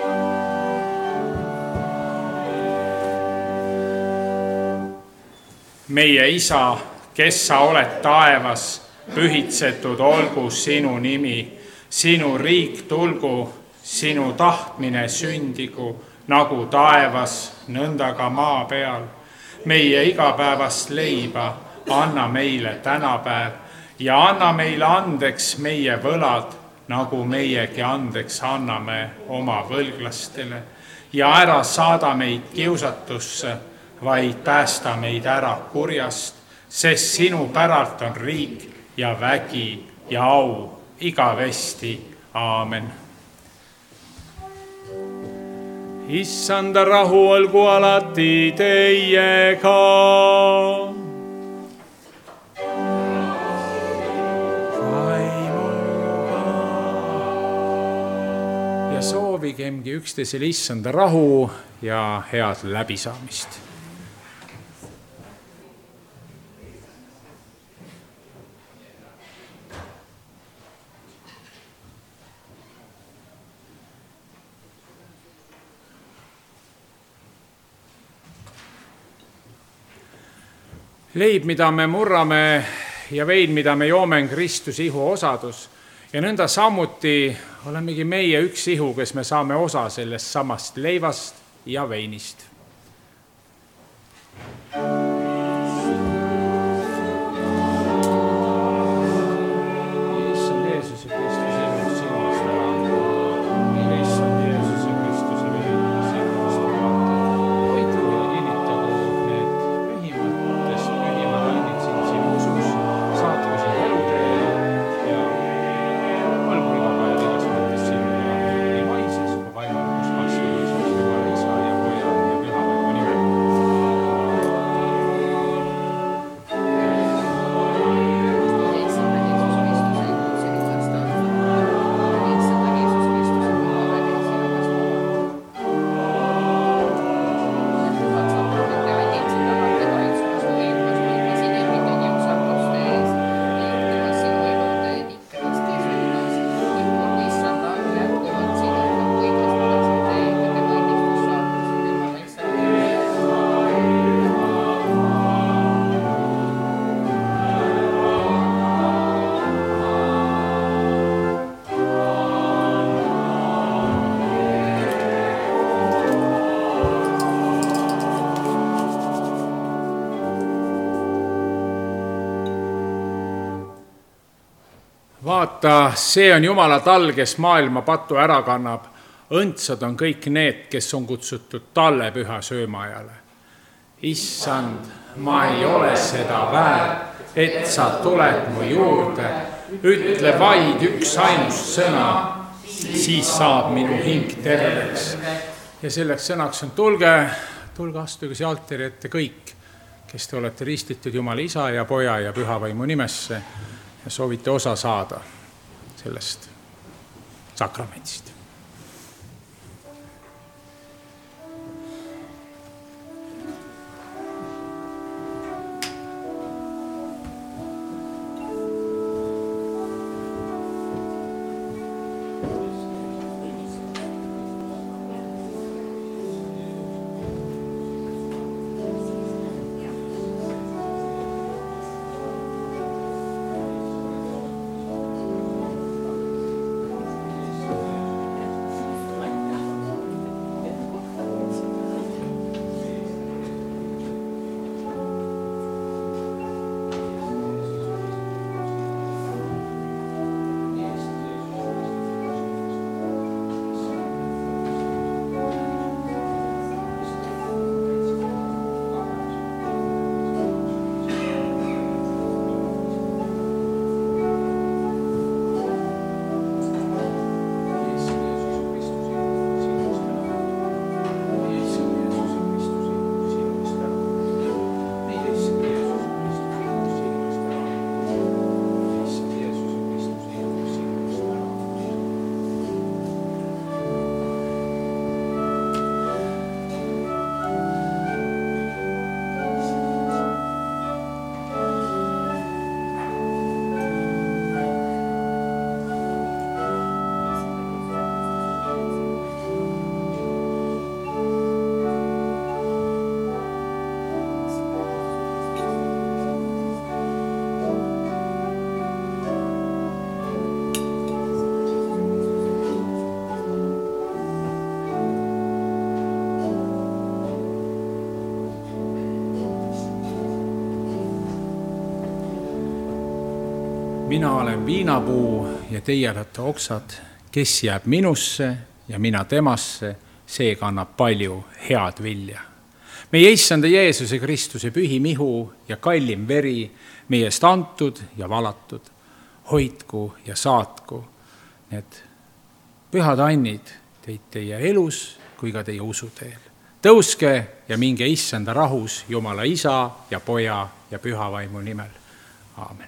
Meie isa, kes sa oled taevas, pühitsetud olgu sinu nimi, sinu riik tulgu, sinu tahtmine sündigu, nagu taevas, nõnda ka maa peal. Meie igapäevast leiba anna meile tänapäev ja anna meile andeks meie võlad, nagu meiegi andeks anname oma võlglastele. Ja ära saada meid kiusatusse, vaid päästa meid ära kurjast, sest sinu päralt on riik ja vägi ja au igavesti. Aamen. Issanda rahu olgu alati teiega. Ja soovigemgi üksteisele issanda rahu ja head läbisaamist. Leib, mida me murrame ja vein, mida me joome, on Kristuse ihu osadus ja nõnda samuti olemegi meie üks ihu, kes me saame osa sellest samast leivast ja veinist. Vaata, see on Jumala tall, kes maailma patu ära kannab. Õndsad on kõik need, kes on kutsutud talle püha söömaajale. Issand, ma ei ole seda väärt, et sa tuled mu juurde. Ütle vaid üks ainus sõna, siis saab minu hing terveks. Ja selleks sõnaks on tulge astuge see altari ette kõik, kes te olete ristitud Jumala Isa ja Poja ja Püha Vaimu nimesse ja soovite osa saada sellest sakramendist. Mina olen viinapuu ja teie olete oksad, kes jääb minusse ja mina temasse, see kannab palju head vilja. Meie Issanda Jeesuse Kristuse pühim ihu ja kallim veri meie eest antud ja valatud, hoidku ja saatku need pühad annid teid teie elus kui ka teie usuteel. Tõuske ja minge Issanda rahus Jumala Isa ja Poja ja Püha Vaimu nimel. Aamen.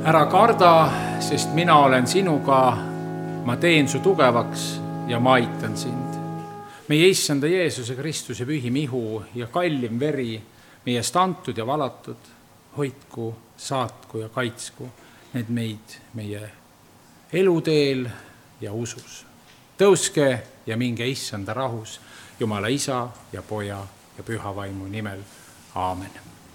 ära karda, sest mina olen sinuga, ma teen su tugevaks ja ma aitan sind. Meie Issanda Jeesuse Kristuse pühim ihu ja kallim veri meiest antud ja valatud, hoidku, saatku ja kaitsku need meid meie eluteel ja usus. Tõuske ja minge Issanda rahus, Jumala Isa ja Poja ja Püha Vaimu nimel. Aamen.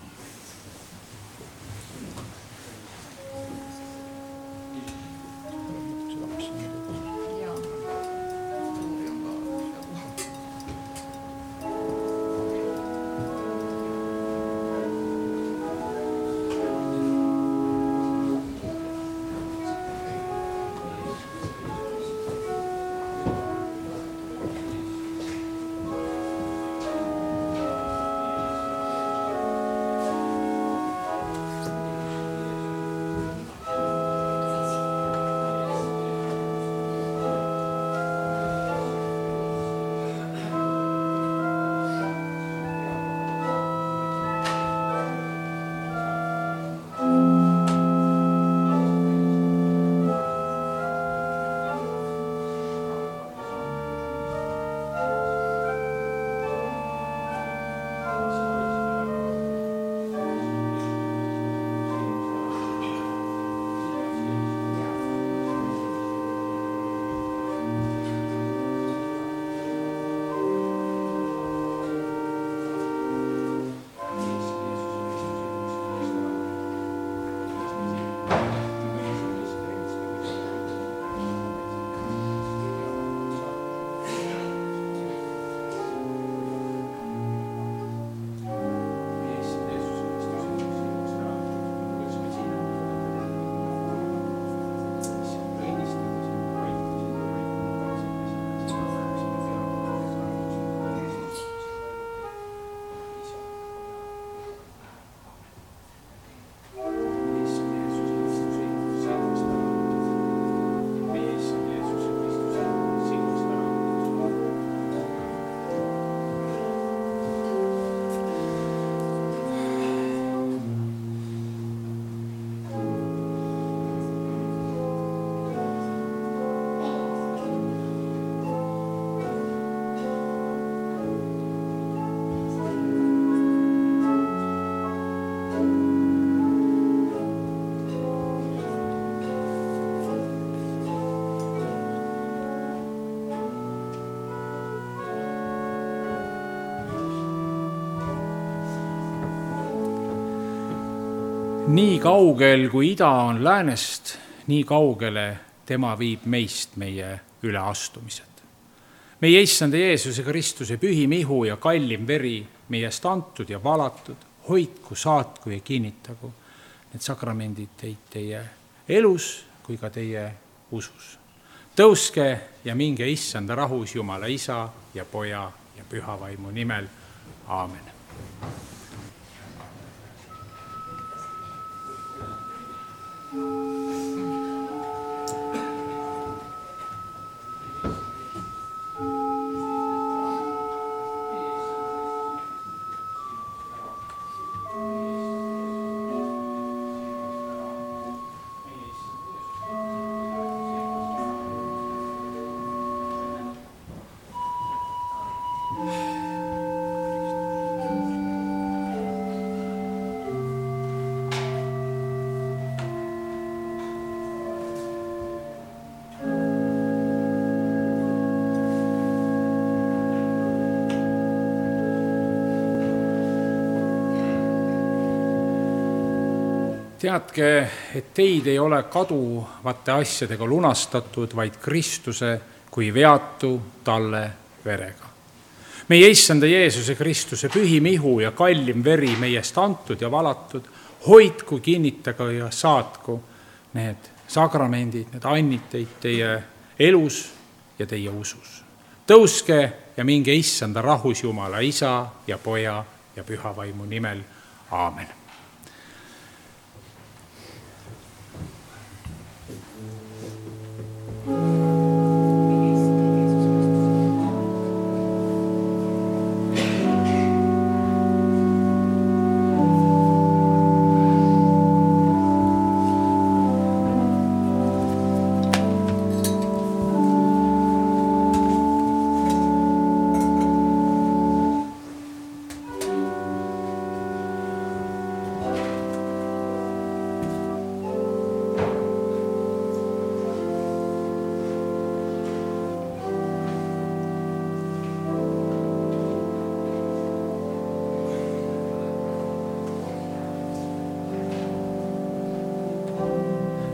Nii kaugel, kui ida on läänest, nii kaugele tema viib meist meie üleastumised. Meie Issanda Jeesuse Kristuse pühim ihu ja kallim veri meiest antud ja valatud, hoidku, saatku ja kinnitagu need sakramendid teid teie elus kui ka teie usus. Tõuske ja minge Issanda rahus Jumala Isa ja Poja ja Püha Vaimu nimel. Aamen. Teadke, et teid ei ole kaduvate asjadega lunastatud, vaid Kristuse kui veatu talle verega. Meie Issanda Jeesuse Kristuse pühim ihu ja kallim veri meiest antud ja valatud, hoidku, kinnitagu ja saatku need sakramendid, need annid teid teie elus ja teie usus. Tõuske ja minge Issanda rahus Jumala Isa ja Poja ja Püha Vaimu nimel. Aamen.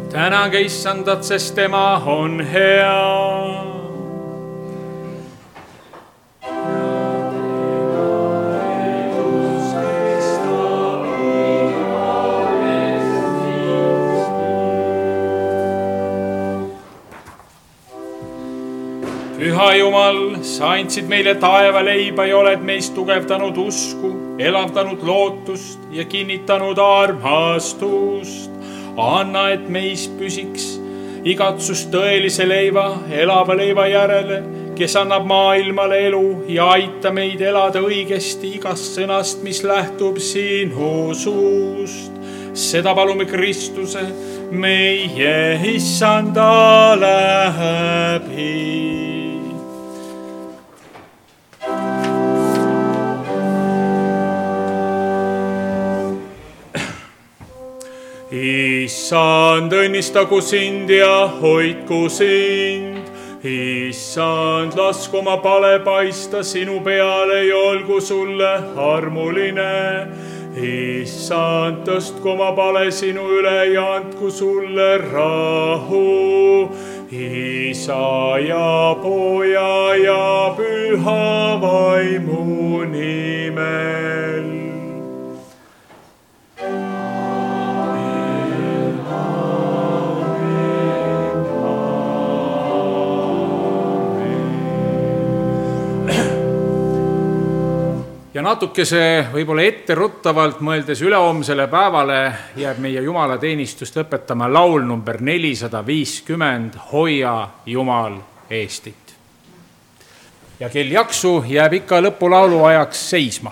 tänage Issandat, sest tema on hea. Püha Jumal, sa andsid meile taevaleiba ja oled meist tugevdanud usku, elavdanud lootust ja kinnitanud armastust. Anna, et meis püsiks igatsus tõelise leiva, elava leiva järele, kes annab maailmale elu ja aita meid elada õigesti igast sõnast, mis lähtub sinu suust. Seda palume Kristuse, meie Issanda läbi. Issand, õnnistagu sind ja hoidku sind. Issand, lasku oma pale paista sinu peale ja olgu sulle armuline. Issand, tõstku oma pale sinu üle ja andku sulle rahu. Isa ja Poja ja Püha Vaimu nimel. Ja natukese võib-olla etteruttavalt mõeldes ülehomsele päevale jääb meie jumalateenistust lõpetama laul number 450, Hoia Jumal Eestit. Ja kel jaksu jääb ikka lõpulaulu ajaks seisma.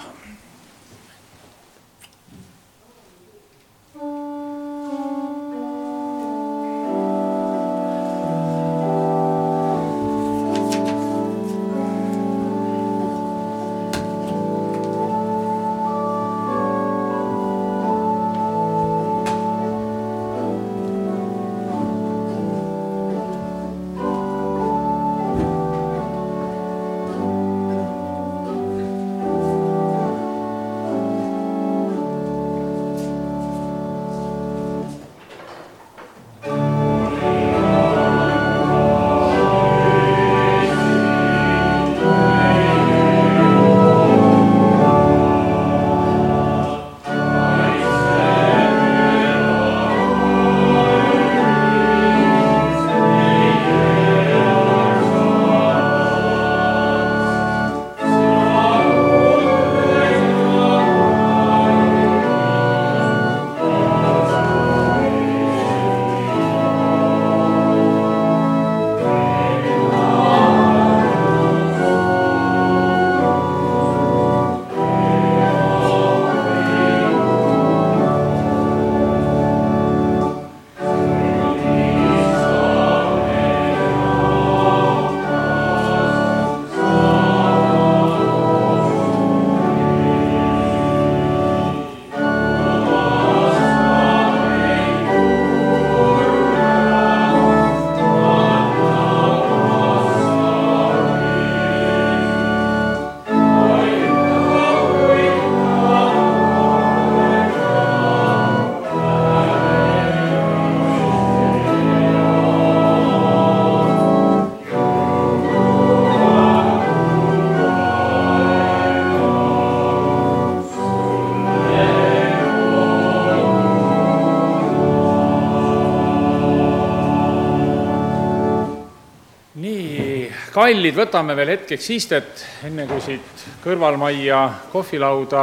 Kallid, võtame veel hetkeks istet, enne kui siit kõrvalmajja kohvilauda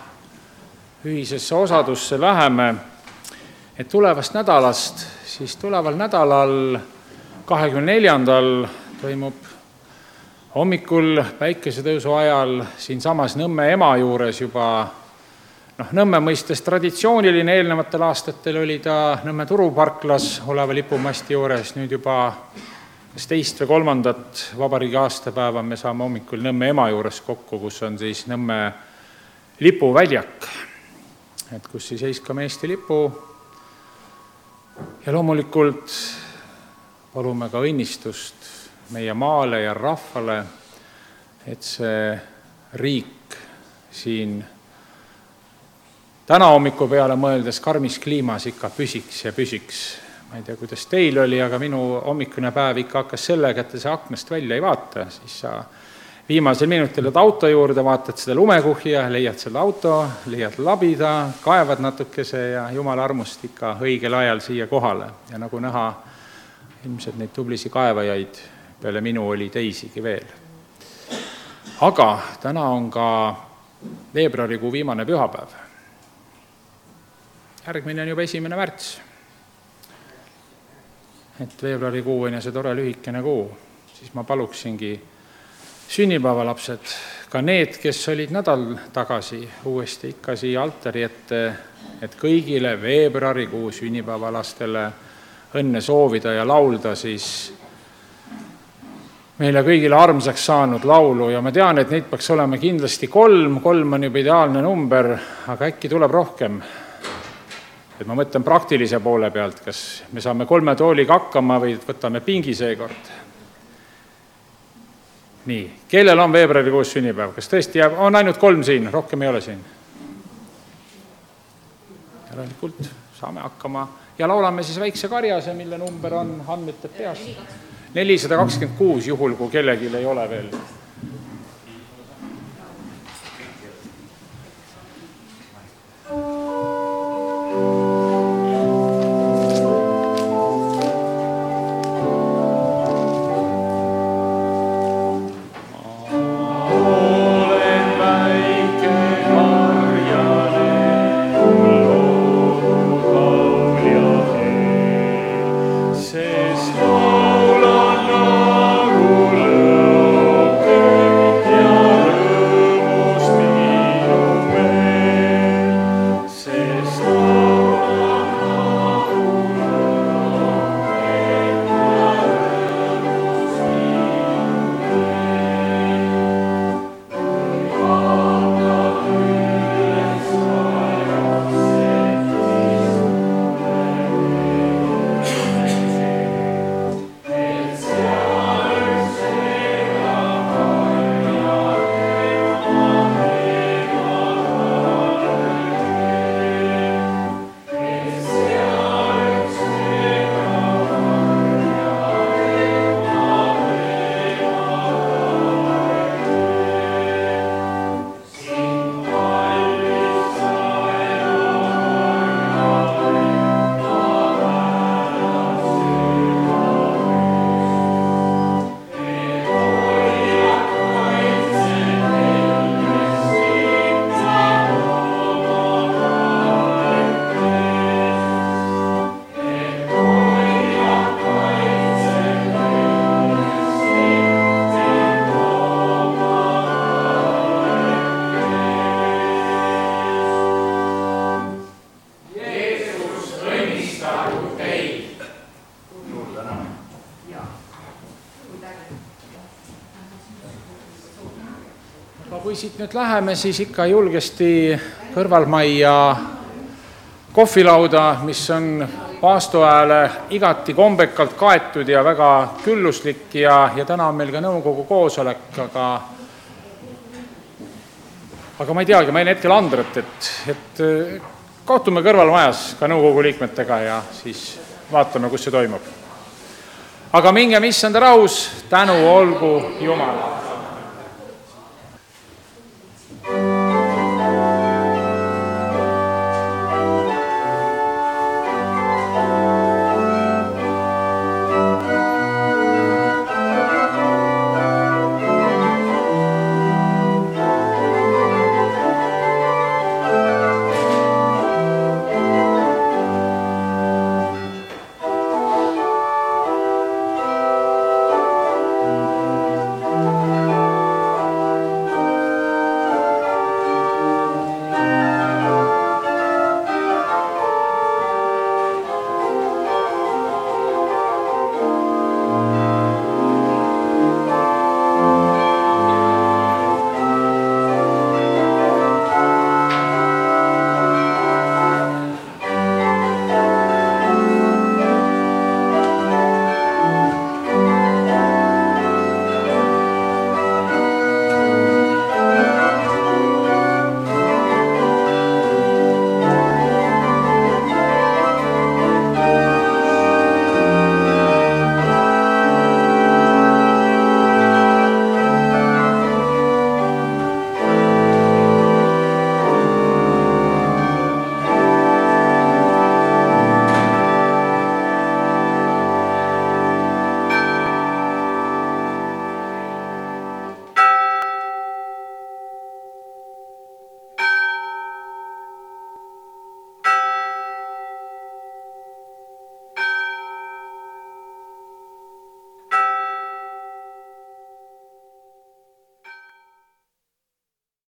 ühisesse osadusse läheme. Et tulevast nädalast, siis tuleval nädalal 24. toimub hommikul päikesetõusu ajal siinsamas Nõmme ema juures juba Nõmme mõistes traditsiooniline. Eelnevatel aastatel oli ta Nõmme turuparklas oleva lipumasti juures, nüüd juba kas teist või kolmandat vabariigi aastapäeva me saame hommikul Nõmme ema juures kokku, kus on siis Nõmme lipuväljak, et kus siis heiskame Eesti lipu. Ja loomulikult palume ka õnnistust meie maale ja rahvale, et see riik siin täna hommiku peale mõeldes karmis kliimas ikka püsiks ja püsiks. ma ei tea, kuidas teil oli, aga minu hommikune päev ikka hakkas sellega, et sa aknast välja ei vaata, siis sa viimasel minutil oled auto juurde, vaatad seda lumekuhja, leiad selle auto, leiad labida, kaevad natukese ja jumala armust ikka õigel ajal siia kohale. Ja nagu näha, ilmselt neid tublisi kaevajaid peale minu oli teisigi veel. Aga täna on ka veebruarikuu viimane pühapäev. Järgmine on juba 1. märts. Et veebruarikuu on ja see tore lühikene kuu, siis ma paluksingi sünnipäevalapsed, ka need, kes olid nädal tagasi uuesti ikka siia altari ette, et kõigile veebruarikuu sünnipäevalastele õnne soovida ja laulda siis meile kõigile armsaks saanud laulu. Ja ma tean, et neid peaks olema kindlasti 3 on juba ideaalne number, aga äkki tuleb rohkem. Et ma mõtlen praktilise poole pealt, kas me saame 3 tooliga hakkama või võtame pingi seekord. Nii, kellel on veebruarikuus sünnipäev? Kas tõesti on ainult 3 siin, rohkem ei ole siin? Järelikult saame hakkama ja laulame siis väikse karjase, mille number on andmete peas. 426, juhul kui kellelgi ei ole veel. Kui siit nüüd läheme, siis ikka julgesti kõrvalmajja kohvilauda, mis on paastoajale igati kombekalt kaetud ja väga külluslik ja täna on meil ka nõukogu koosolek, aga ma ei teagi, ma olen hetkel Andret, et kohtume kõrvalmajas ka nõukogu liikmetega ja siis vaatame, kus see toimub. Aga minge issanda rahus, tänu olgu Jumala.